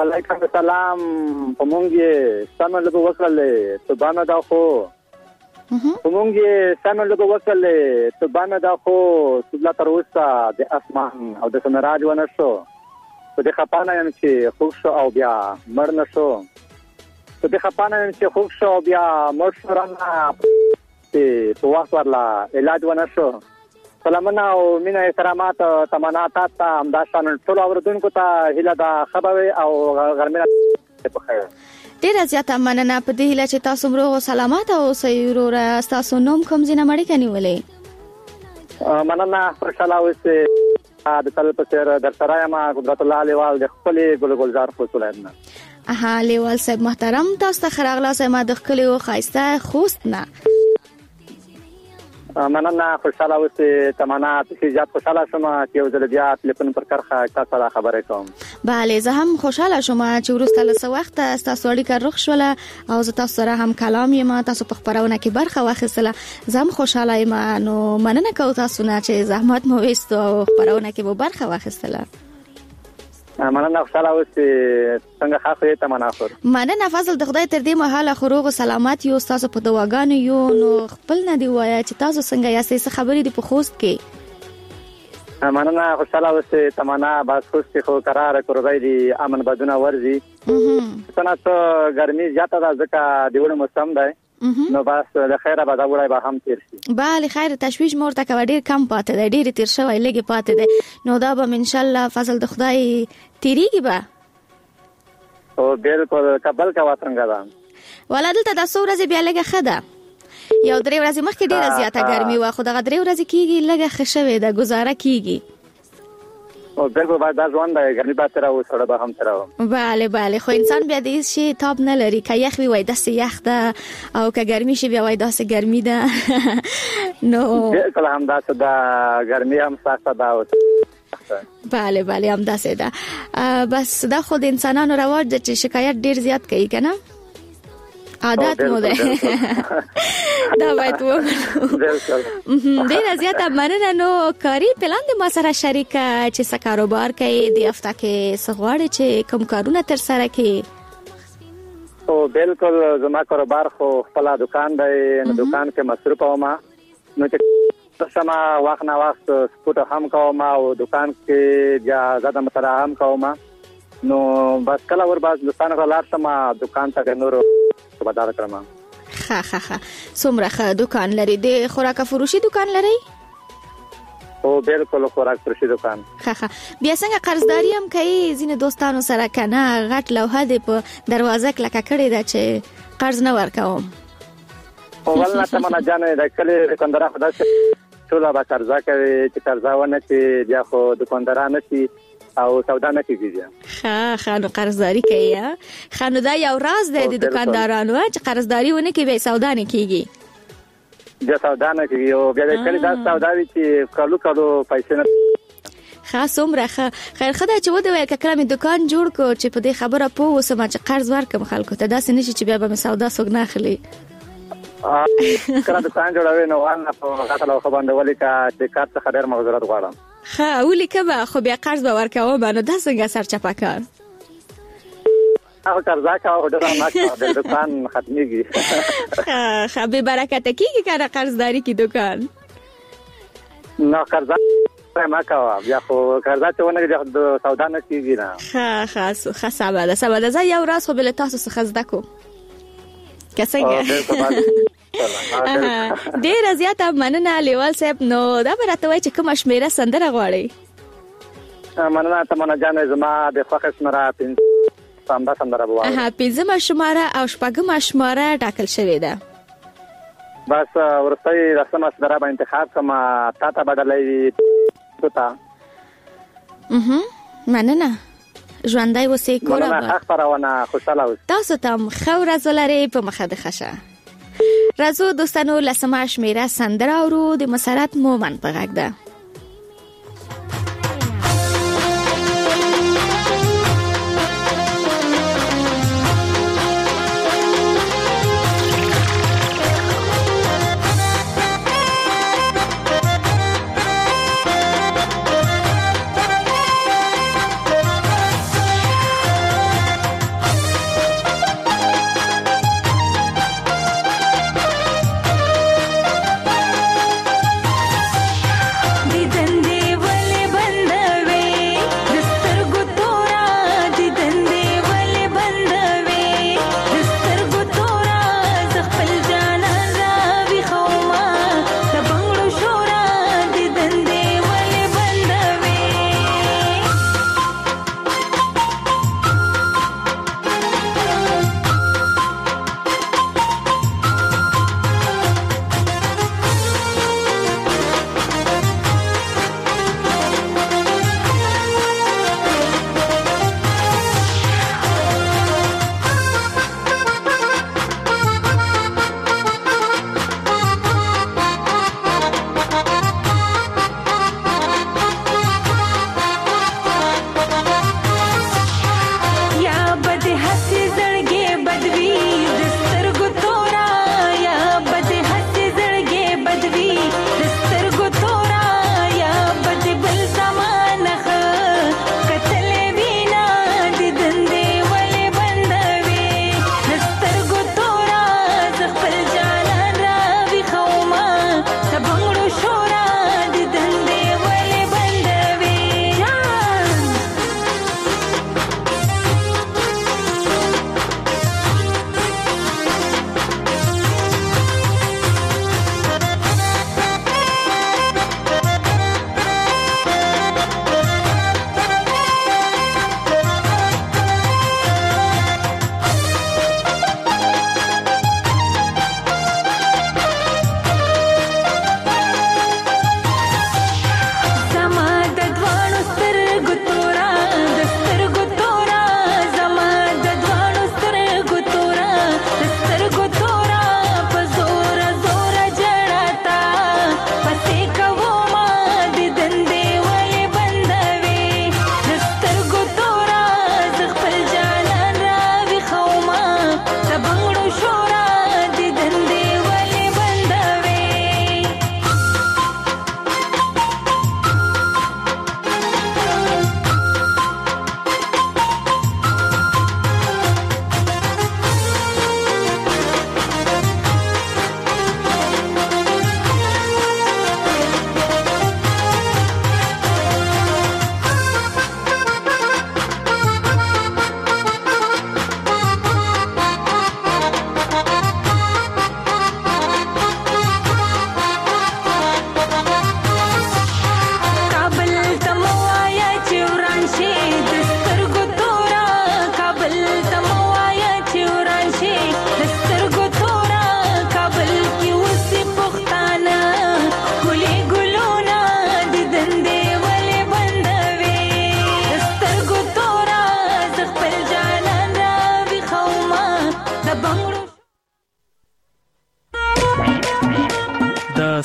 M: وعلیکم السلام. پمونږه ستاسو له وکړلې ته باندې دا خو موږ یې سمه لږ وکړل ته باندې دا خو لا تر اوسه د اسمان او د سمراج ونه شو په دې خپانه یم چې خوښ شو او بیا مړ نه شو په دې خپانه یم چې خوښ شو او بیا مړ شو رانه په وخت ورلا علاج ونه شو سلامونه او مینه احترامات تمنات ته همدا شان ټول اوردونکو ته هیله دا خبره او غرمه په خیر
G: ډیره زیاته مننه په دې هیله چې تاسو مروغ او سلامات اوسئ وروره تاسو نوم کوم ځینه مړی کنيولې
M: مننه خوشاله اوسئ د تل په سر در سره ما قدرت الله لیوال د خپل ګلزار فوسولاینا
G: اها لیوال صاحب محترم تاسو ته خراغلا سم د خپل او خاصه خوست نه
M: مننه خوشاله اوسئ تمنات چې زیات خوشاله شوم چې یو ځل بیا ټلیفون پر کرخه تاسو سره خبرې کوم
G: بله زه هم خوشاله شوم چې ورسته له وخت تاسو اړیکه رخ شوله او زه تاسو سره هم کلام یم تاسو په خبرونه کې برخه واخیستله زه هم خوشاله یم نو مننه کوم تاسو نه چې زحمت مو وستو او خبرونه کې مو برخه واخیستله
M: مننه خوشاله اوسئ څنګه خاصه تمنافر
G: مننه فضل د خدای تر دې مهاله خروغ سلامات یو تاسو په دواګانو یو نو خپل نه دی وای چې تاسو څنګه یاستئ څه خبرې دی په خوست کې
M: مننه خوشاله اوسئ تمنا بس خوست خو قرار کړی دی امن بدونه ورزي څنګه ګرمي زیاته ده ځکه دیوړ موسم دی نو بس د خیره به دا وړای به هم تیر شي
G: بله خیر تشویش مورته کا ډیر کم پاتې دی ډیر تیر شوی لګي پاتې دی نو دا به ان شاء الله فضل د خدای تیریږي به
M: او بالکل قبل کا واتنګا دا
G: ولادل ته د څو ورځې بیا لګه خده یو درې ورځې مخکې ډیره زیاته ګرمي و خو دغه درې ورځې کیږي لګه خښوي د گزاره کیږي
M: او بالکل بعد دا ځوان د ګرمي به تر او سره به هم تر
G: بله بله خو انسان بیا دې شي تاب نه لري که یخ وي وای داسې یخ ده او که ګرمي شي بیا وای داسې ګرمي ده نو
M: بالکل هم داسې ده ګرمي هم سخته ده
G: بله بله هم داسې ده بس دا خو د انسانانو رواج ده چې شکایت ډیر زیات کوي کنه عادت مو ده دا باید ومنو ډیره زیاته مننه نو کاري پلان د ما سره شریکه چې څه کاروبار کوي د هفته کې څه غواړي چې کوم کارونه تر سره کوي
M: او بالکل زما کاروبار خو خپل دکان دی نو دکان کې مصروف وم نو چې سما وخت نه وخت سپورت هم کوم او دکان کې بیا زده مطالعه هم کوم نو بس کله ور باز دکان غلار سما دکان ته نور بدل کړم
G: ها څومره ښه دکان لري د خوراک فروشي دکان لري
M: او بالکل خوراک فروشي دکان
G: ها بیا څنګه قرضداري هم کوي ځینې دوستانو سره کنه غټ لوحه دې په دروازه کلکه کړې ده چې قرض نه ورکوم
M: او ولنه تمنا جانې د کله دکاندار خدا ټول به قرضا کوي چې قرضا ونه چې بیا خو دکاندارانه شي او سودا نه کیږي
G: خانو قرضداري کوي خانو دا یو راز دی د دکاندارانو چې قرضداري ونه کوي سودا نه کیږي
M: بیا سودا نه کیږي او بیا د کلی دا سودا وی چې کالو پیسې نه
G: خاص عمره خیر خدای چې ودی وای کړم دکان جوړ کو چې په دې خبره پوه وسم چې قرض ورکم خلکو ته داسې نشي چې بیا به سودا سوګ نه اخلي
M: کله دکان جوړوي نو وانا په غاټه خو باندې ولیکا چې کار څخه ډیر معذرت غواړم
G: ولیکه خو بیا قرض به ورکوم باندې دا څنګه سرچپه کار
M: او قرضا کاوه دا نه کاوه د دکان ختميږي
G: به برکت کیږي کنه قرضداري کی دکان
M: نو قرضا ما کاوه بیا خو قرضا ته ونه د سودا نه کیږي
G: نه خاص سبا ده یو راس خو بل تاسو څخه زده کو کڅنګه ډیر زیاته مننه لیوال صاحب نو دا به راته وای چې کوم شمیره سندره غواړي
M: مننه تمنا جانې زما د فخر سمرا پنځه سندره بوای
G: پنځه شماره او شپږم شماره ټاکل شوې ده
M: بس ورسته رسمه سندره به انتخاب کما تا ته بدلې پتا
G: مننه ژوندۍ وسې کوله
M: مننه خبرونه خوشاله اوسئ
G: تاسو ته خو رازولري په مخه د خشه رازو دوستانو لسمه شمیره سندره اورو د مسرت مومن په غږ ده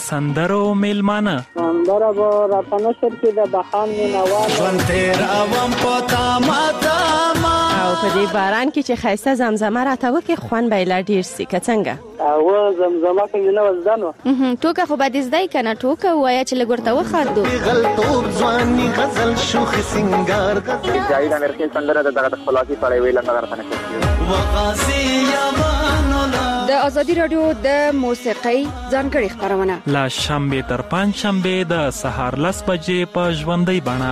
I: سندرو میلمانه
M: سندره به راته نشر کې د بخان مینوال
L: ژوند تېروم په تامه تامه
N: او په دې باران کې چې ښایسته زمزمه راته وکړي خوند به یې لا ډېر سي که څنګه
M: او زمزمه کوي نه وزده نو
G: ټوکه خو به دې زده یې که نه ټوکه ووایه چې لږ ورته وخاندو
L: غلطوب ځواني غزل شوخ سنګار
K: جاوید امیر خیل سندره دغه د خپلواکۍ په اړه ویل نه راته نشي
J: د ازادي رادیو د موسیقۍ ځانګړي خبرونه
I: لا شنبه تر پنځ شنبه د سهار 10 بجې په ژوندۍ بڼه.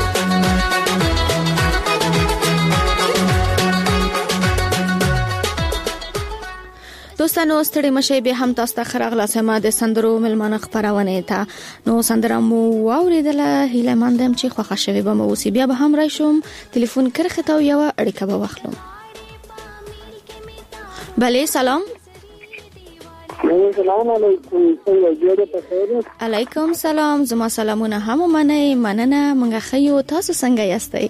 G: دوستانو ستړي مشه به هم تاسو ته خراغلاس ما د سندرو ملمانه خبرونه ته نو سندره مو واوریدله هیله مندم چې خوښه شوي به مو وسی بیا به هم راشم ټلیفون کرخه تا یو اړیکه به واخلم. بله سلام.
M: السلام علیکم.
G: علیکم سلام. زما سلامونه هم مننه منګه خیو تاسو څنګه یاستئ؟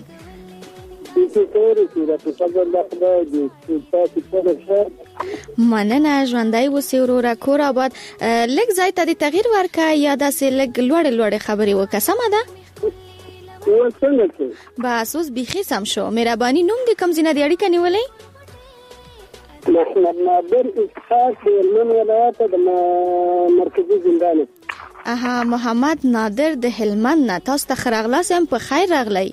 G: مننه ژوندۍ اوسئ وروره کور آباد. لږ ځای ته د تغییر ورکړه یا داسې لږ لوړې خبرې وکړه سمه ده؟ بس اوس بیخي سم شو. مهرباني نوم دې کوم ځای نه دی اړیکه نیولې؟
M: محمد نادر اسحاق د هلمند ولایت د مرکزي زندان.
G: محمد نادر د هلمند نه. تاسو ته خراغلاس هم په خیر راغلی.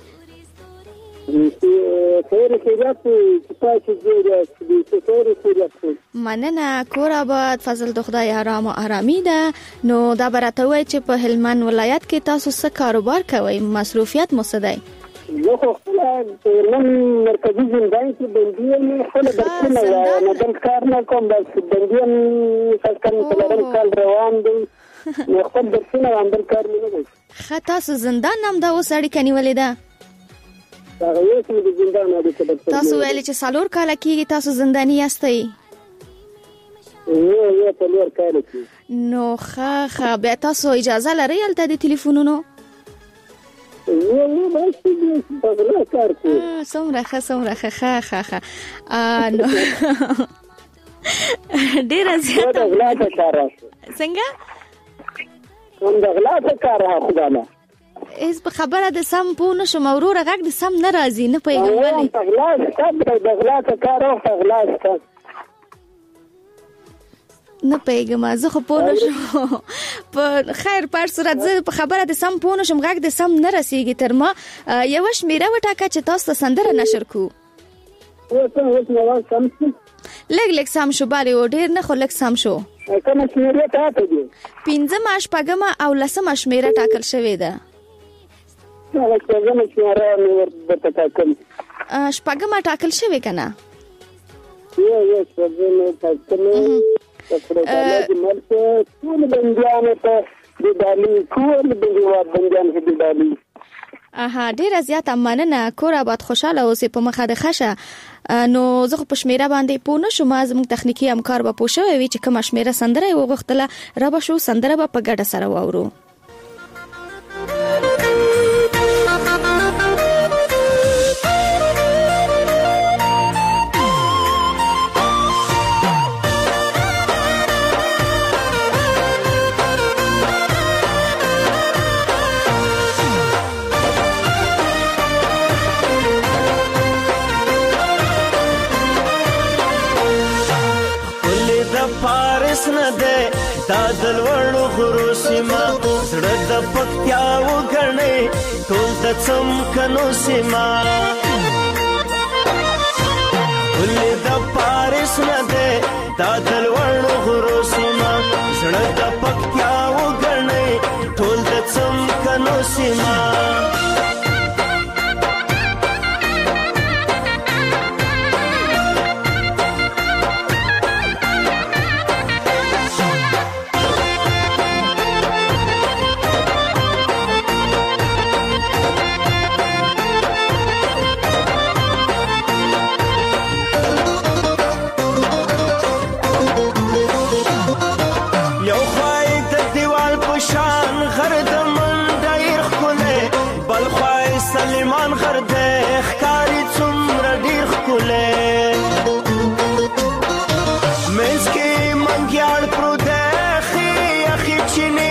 G: مننه کور آباد. فضل د خدای آرام او آرامي ده. نو دا براته وای چې په هلمند ولایت کې تاسو څه کاروبار کوئ؟ مصروفیت مو څه دی؟
M: زه خو نن مرکزي زندان کې بندي یم. خپل درسونه وایم نه دلته کار نه کوم. بس بندي یم څلورم کال روان دی. نو خپل درسونه وایم بل کار مې نه دی.
G: ښه تاسو زندان هم دا اوس اړیکه نیولې ده؟ تاسو ویلې چې 4 کاله کېږي تاسو زنداني یاستئ؟ نو ښه بیا تاسو اجازه لرئ هلته د ټلیفونونو؟ څومره ښه ډېره زیاته څنګه؟ هیڅ په خبره د سم پوه نه شم وروره غږ د سم نه راځي نه پوهېږم ولې نه پوهېږم زه خو پوه نه شم په خیر په هر صورت زه په خبره د سم پوه نه شم غږ د سم نه رسېږي تر ما یوه شمېره وټاکه چې تاسو ته سندره نشر کړو لږ سم شو بارې و ډېر نه خو لږ سم شو 5 شپږمه او 10 شمېره ټاکل شوې ده شپږمه ټاکل شوې که نه ډېره زیاته مننه کور آباد خوشحاله اوسې په مخه د خشه نو زه خو په شمېره باندې پوه نه شوم زموږ تخنیکي همکار به پوه شوی وي چې کومه شمېره سندره یې وغوښتله را به شو سندره به په ګډه سره واورو
L: دا دلوړو غرو سیما زړه د پکتیا وګڼې ټول د څمکنو سیما ولې د پاریس نه ده دا دلوړو غرو سیما زړه د پکتیا وګڼې ټول د څمکنو سیما Chini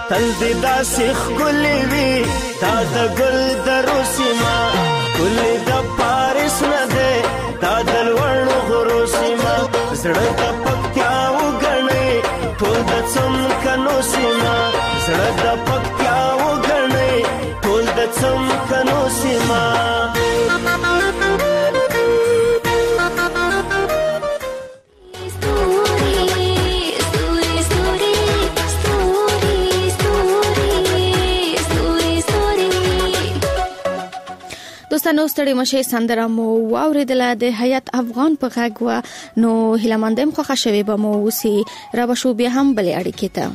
L: تل دې داسې ښکلې وي دا د ګل د روسیما ښکلې د پاریس نه دی دا د لوړو غرو سیمه زړه د پکتیا وګڼئ ټول د څمکنو سیمه زړه د پکتیا وګڼئ ټول د څمکنو سیمه
G: دوستانو ستړي مشه سندره مو واوریدله د حیات افغان په غږ و نو هیلمندم خوښه شوي به مو وسی را بشو بیا هم بلې اړیکې ته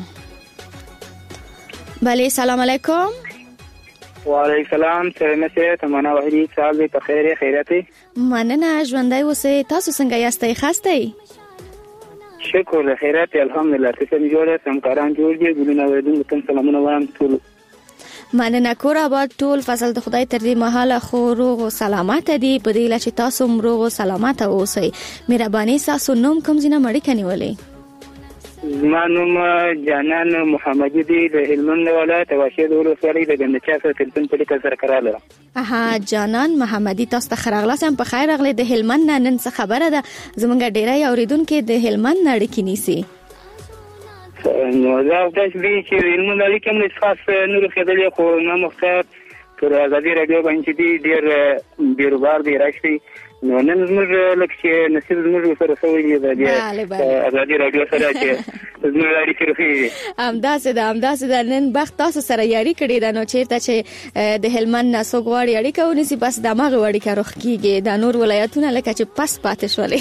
G: بله سلام علیکم
O: وعلیکم السلام سلامته تمنا وحدی سال دې په خیر خیرته
G: مننه ژوندۍ اوسئ تاسو څنګه یاستئ خاستئ
O: شکر له خیرته الحمدلله تاسو جوړه سمکاران جوړ دي ګلونه ودون تم سلامونه وایم ټول
G: مننه کور آباد ټول فصل د خدای تر دې مهاله خو روغ او سلامت دي په دې لچې تاسو روغ او سلامت اوسئ مهرباني تاسو نوم کوم ځنه مړی کنيولې
O: زمانوم جانان محمدي دی د هلمند ولایت واشد ولسوالۍ د ګندچا سره تلپن په لیکه سره کراله
G: جانان محمدي تاسو ته خراغله سم په خیر اغله د هلمند نن څه خبره ده زمونږ ډیرای اوریدونکو د هلمند نړۍ کې نیسي
O: نو دا تاسو به چې علم لري کوم خاص نور خدای خو نه مختار پر ازادي رادیو باندې دي ډیر بیروبار دی راشي نو نن موږ لکه نصیب موږ سره سوي دی ازادي رادیو سره چې موږ لري کړی
G: امداسه د نن بخت تاسو سره یاري کړی دا نو چیرته چې د هلمند نسو غواړي اړیکه ونیسي بس دماغ وړي کاروخ کیږي د نور ولایتونه لکه چې پس پاتې شولې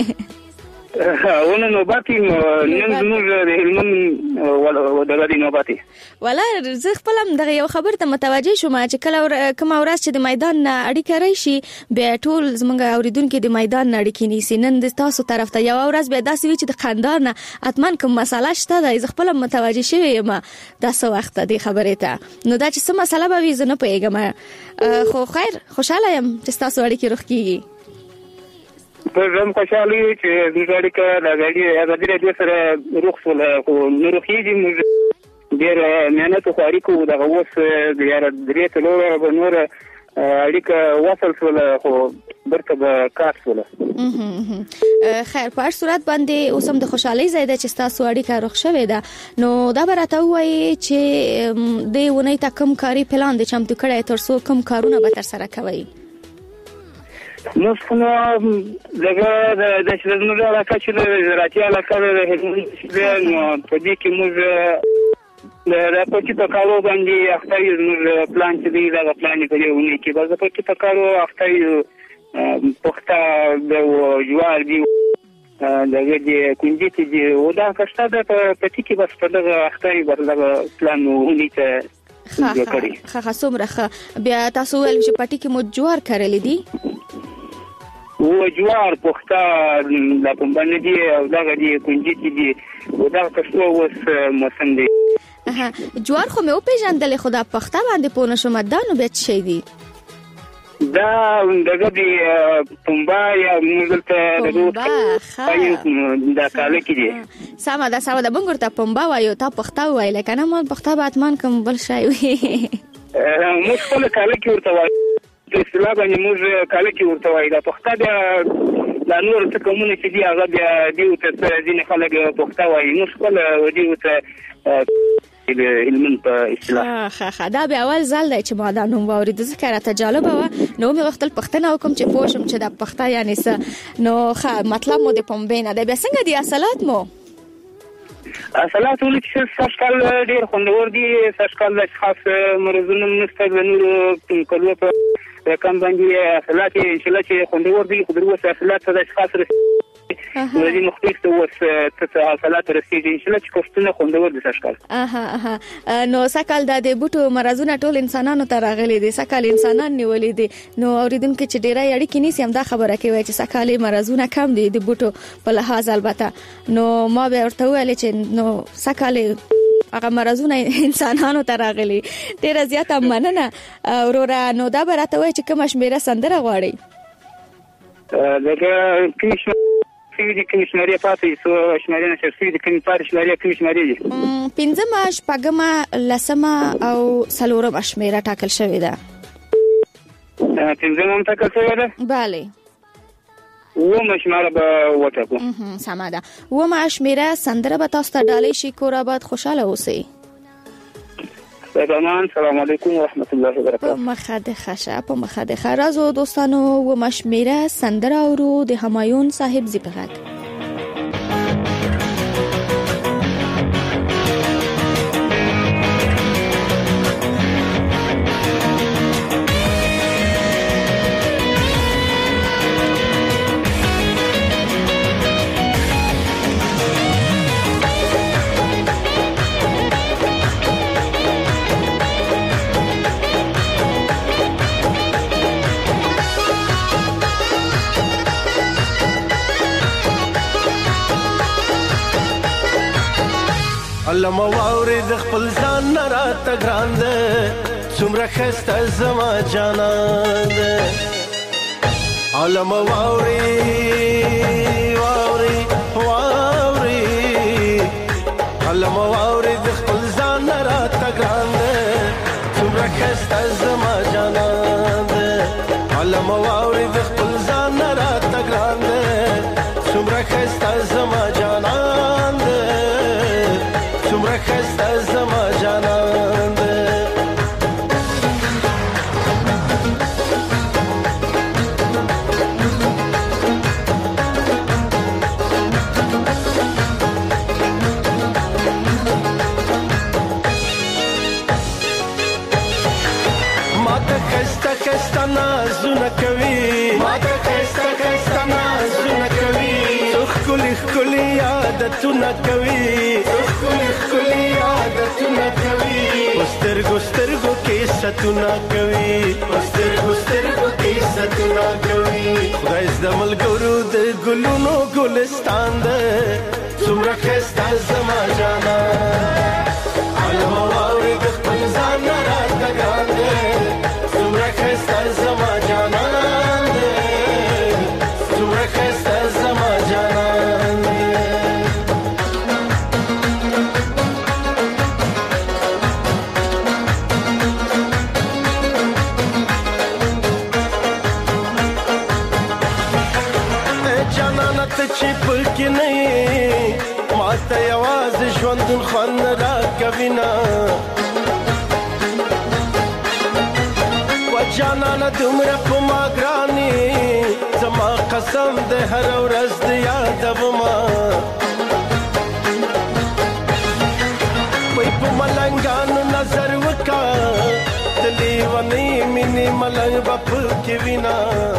O: ونه نوباتي نن زموږ د هلمند ودغه نوباتي
G: ولا زه خپلم دغه یو خبر ته متوجه شوم چې کله کوم ورځ چې د میدان اړیکه راشي بیا ټول زموږ اوریدونکو د میدان اړیکې نیسي نن د تاسو طرف ته یو ورځ بیا داسې وي چې د خندار نه اتمن کوم مسله شته د زه خپلم متوجه شوم یم داسې وخت د خبرې ته نو دا چې څه مسله به وي زه نه پوهیږم خو خیر خوشاله یم چې تاسو اړیکې روغ کیږي
O: په زم خوشاله چې د اړیکه د ازادي رادیو سره روغ خو نور خېږي موږ ډېر مهنت خو اړیکو دغه اوس د یاره درې تلور به نور اړیکه وصل شول خو برته به کار شول
G: خیر په هر صورت باندې اوسم د خوشحالي زیاده چې تاسو اړیکه روغ شوه ده نو دا برته وایي چې د ونې تا کم کاری پلان د چمتو کړه تر څو کم کارونه به تر سره کوي
O: نو څنګه دغه د شنو علاقه چې د زراعتي علاقه د هلمند نو په دې کې موږ د راپورټي په کارو باندې اخته یو پلان چې دی دا پلان کې ونی کې به راپورټي په کارو اخته یو پخته د جوار دی دغه د کنجي دی او دا کښته د پټي کې بس په دغه اخته یو دغه پلان ونی ته
G: خا څومره بیا تاسو ول چې پټي کې مو جوار کړل دي
O: و جوار پخته لا پمبنه دي او دغه دي کنجي دي او دا کښته اوس موسم دی
G: جوار خو مې او پیژندل خدا پخته باندې پونه شو مدانو به شي دي
O: دا دغه دي پمبا یا موږ ته دغه دا کال کې دي
G: سما دا بنګور ته پمبا وایو تا پخته وای لکه نه مون پخته باتمان کوم بل شي وي
O: موږ خپل کال کې ورته وای په اصطلاح باندې موږ کال کې ورته وای دا پخته د نور څه کومونه چې دی هغه بیا دیو ته ځین خلک پخته وای موږ خپل دیو ته علم په اصطلاح
G: دا به اول ځل دی چې ما دا نوم واورید ذکر ته جالب و نو مې وختل پښتنه وکم چې پوښم چې د پښتا یعنی څه نو مطلب مو د پمبینه دی به څنګه دی اصلات مو
O: اصلات ولې چې سشکل ډیر خوندور دي سشکل د خاص مرزونه مستقبل نور کلو په کم باندې اصلات چې خوندور دي خو دروسه اصلات د خاص ولې مختلف اوس ته اصلات رسیدي چې کوښتنه خوندور دي سشکل
G: نو سکل د بوټو مرزونه ټول انسانانو ته راغلي دي سکل انسانان نیولې دي نو اوریدونکو چې ډیره اړیکې نیسي هم دا خبره کوي چې سکل مرزونه کم دي د بوټو په لحاظ البته نو ما به ورته ویل چې نو سکل هغه مرزونه انسانانو ته راغلي ډیره زیاته مننه اورورا نو دا برته وای چې کوم شمیره سندره غواړي
O: دغه کیش شوي دي کوم شمارې پاتې څو شمارې نشر شوي دي کوم پاتې شمارې کوم شمارې دي
G: 5 شپږم لسمه او څلورم شمیره ټاکل شوې ده
O: 5 هم ټاکل شوې ده
G: bale
O: ومه شماره به وټاکو
G: سمه ده ومه شمیره سندره به تاسو ته ډالۍ شي کور آباد خوشاله اوسئ
O: السلام علیکم و رحمت الله وبرکاته
G: په مخه رازو دوستانو و مشمیره سندره اورو د همایون صاحب زیبغک
L: علم واوري د خپل ځان نه راته ګران ده څومره ښایسته زما جانان ده علم واوري علم واوري د خپل ځان نه راته ګران ده څومره ښایسته زما جانان ده علم واوري د خپل ځان نه راته ګران ده څومره ښایسته زما جانان ده څومره ښایسته زما جانان ده ماته ښایسته ښایسته نازونه کوي ماته ښایسته ښایسته نازونه کوي ښکلي ښکلي عادتونه کوي ښکلي عادتونه کوي سترګو سترګو کې ستونه کوي سترګو کې ستونه کوي خدای زده ملګرو د ګلونو ګلستان ده څومره ښایسته زما جانان علم واوري د خپل ځان نه راته ګران ده څومره ښایسته زما جانان ده څومره ښایسته زما جانان ده چې پکې نه ماته یوازې ژوندون خوند راکوي نه و جانانه دومره په ما ګرانې زما قسم د هره ورځ د یادومه وای په ملنګانو نظر وکړه د لیونۍ مینې ملنګ به پکې وینا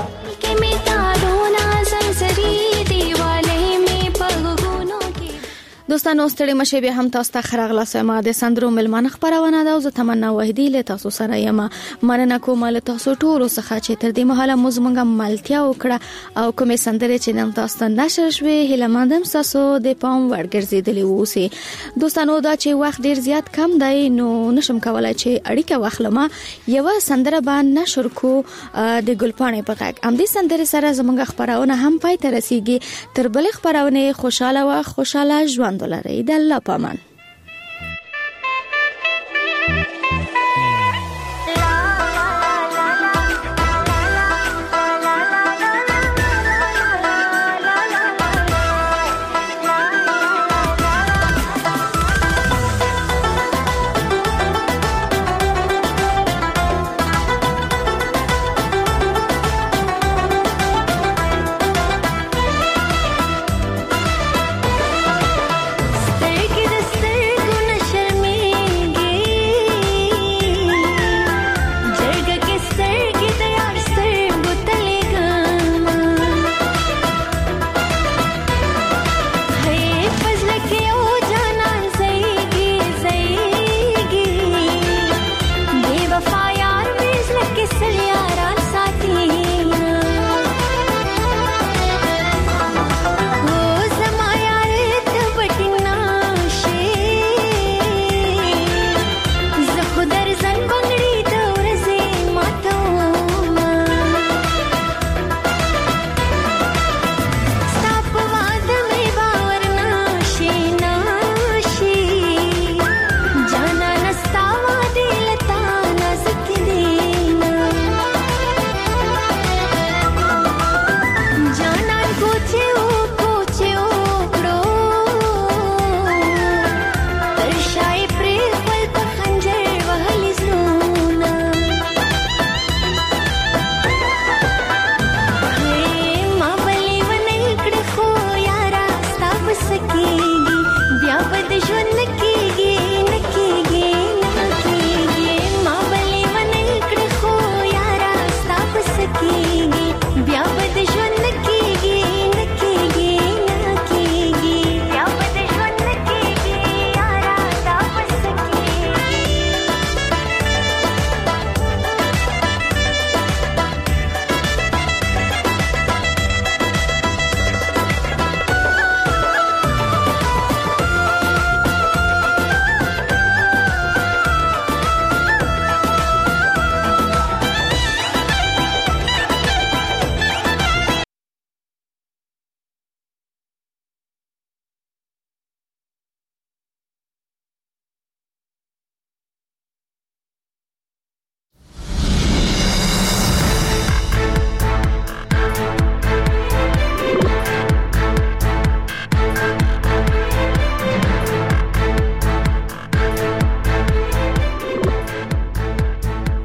G: دوستانو ستړي مشه به هم تاسو ته خراغله سما د سندرو ملمان خبرونه ده او زه تمنا وحیدی له تاسو سره یم مننه کوم له تاسو ټول څخه چې تر دې مهاله مزمنګ ملتیا وکړه او کومه سندره چې نن تاسو ته نشر شوې هله مندم تاسو د پام ورګرځیدلی ووسی دوستانو دا چې وخت ډیر زیات کم دی نو نشم کولای چې اړیکه واخلم یو سندره باندې نشر کو د ګلپانې په غږ ام دې سندره سره زمونږ خبرونه هم پای ته رسیدي تر بل خبرونه خوشاله ژوند ولرئ د الله پامان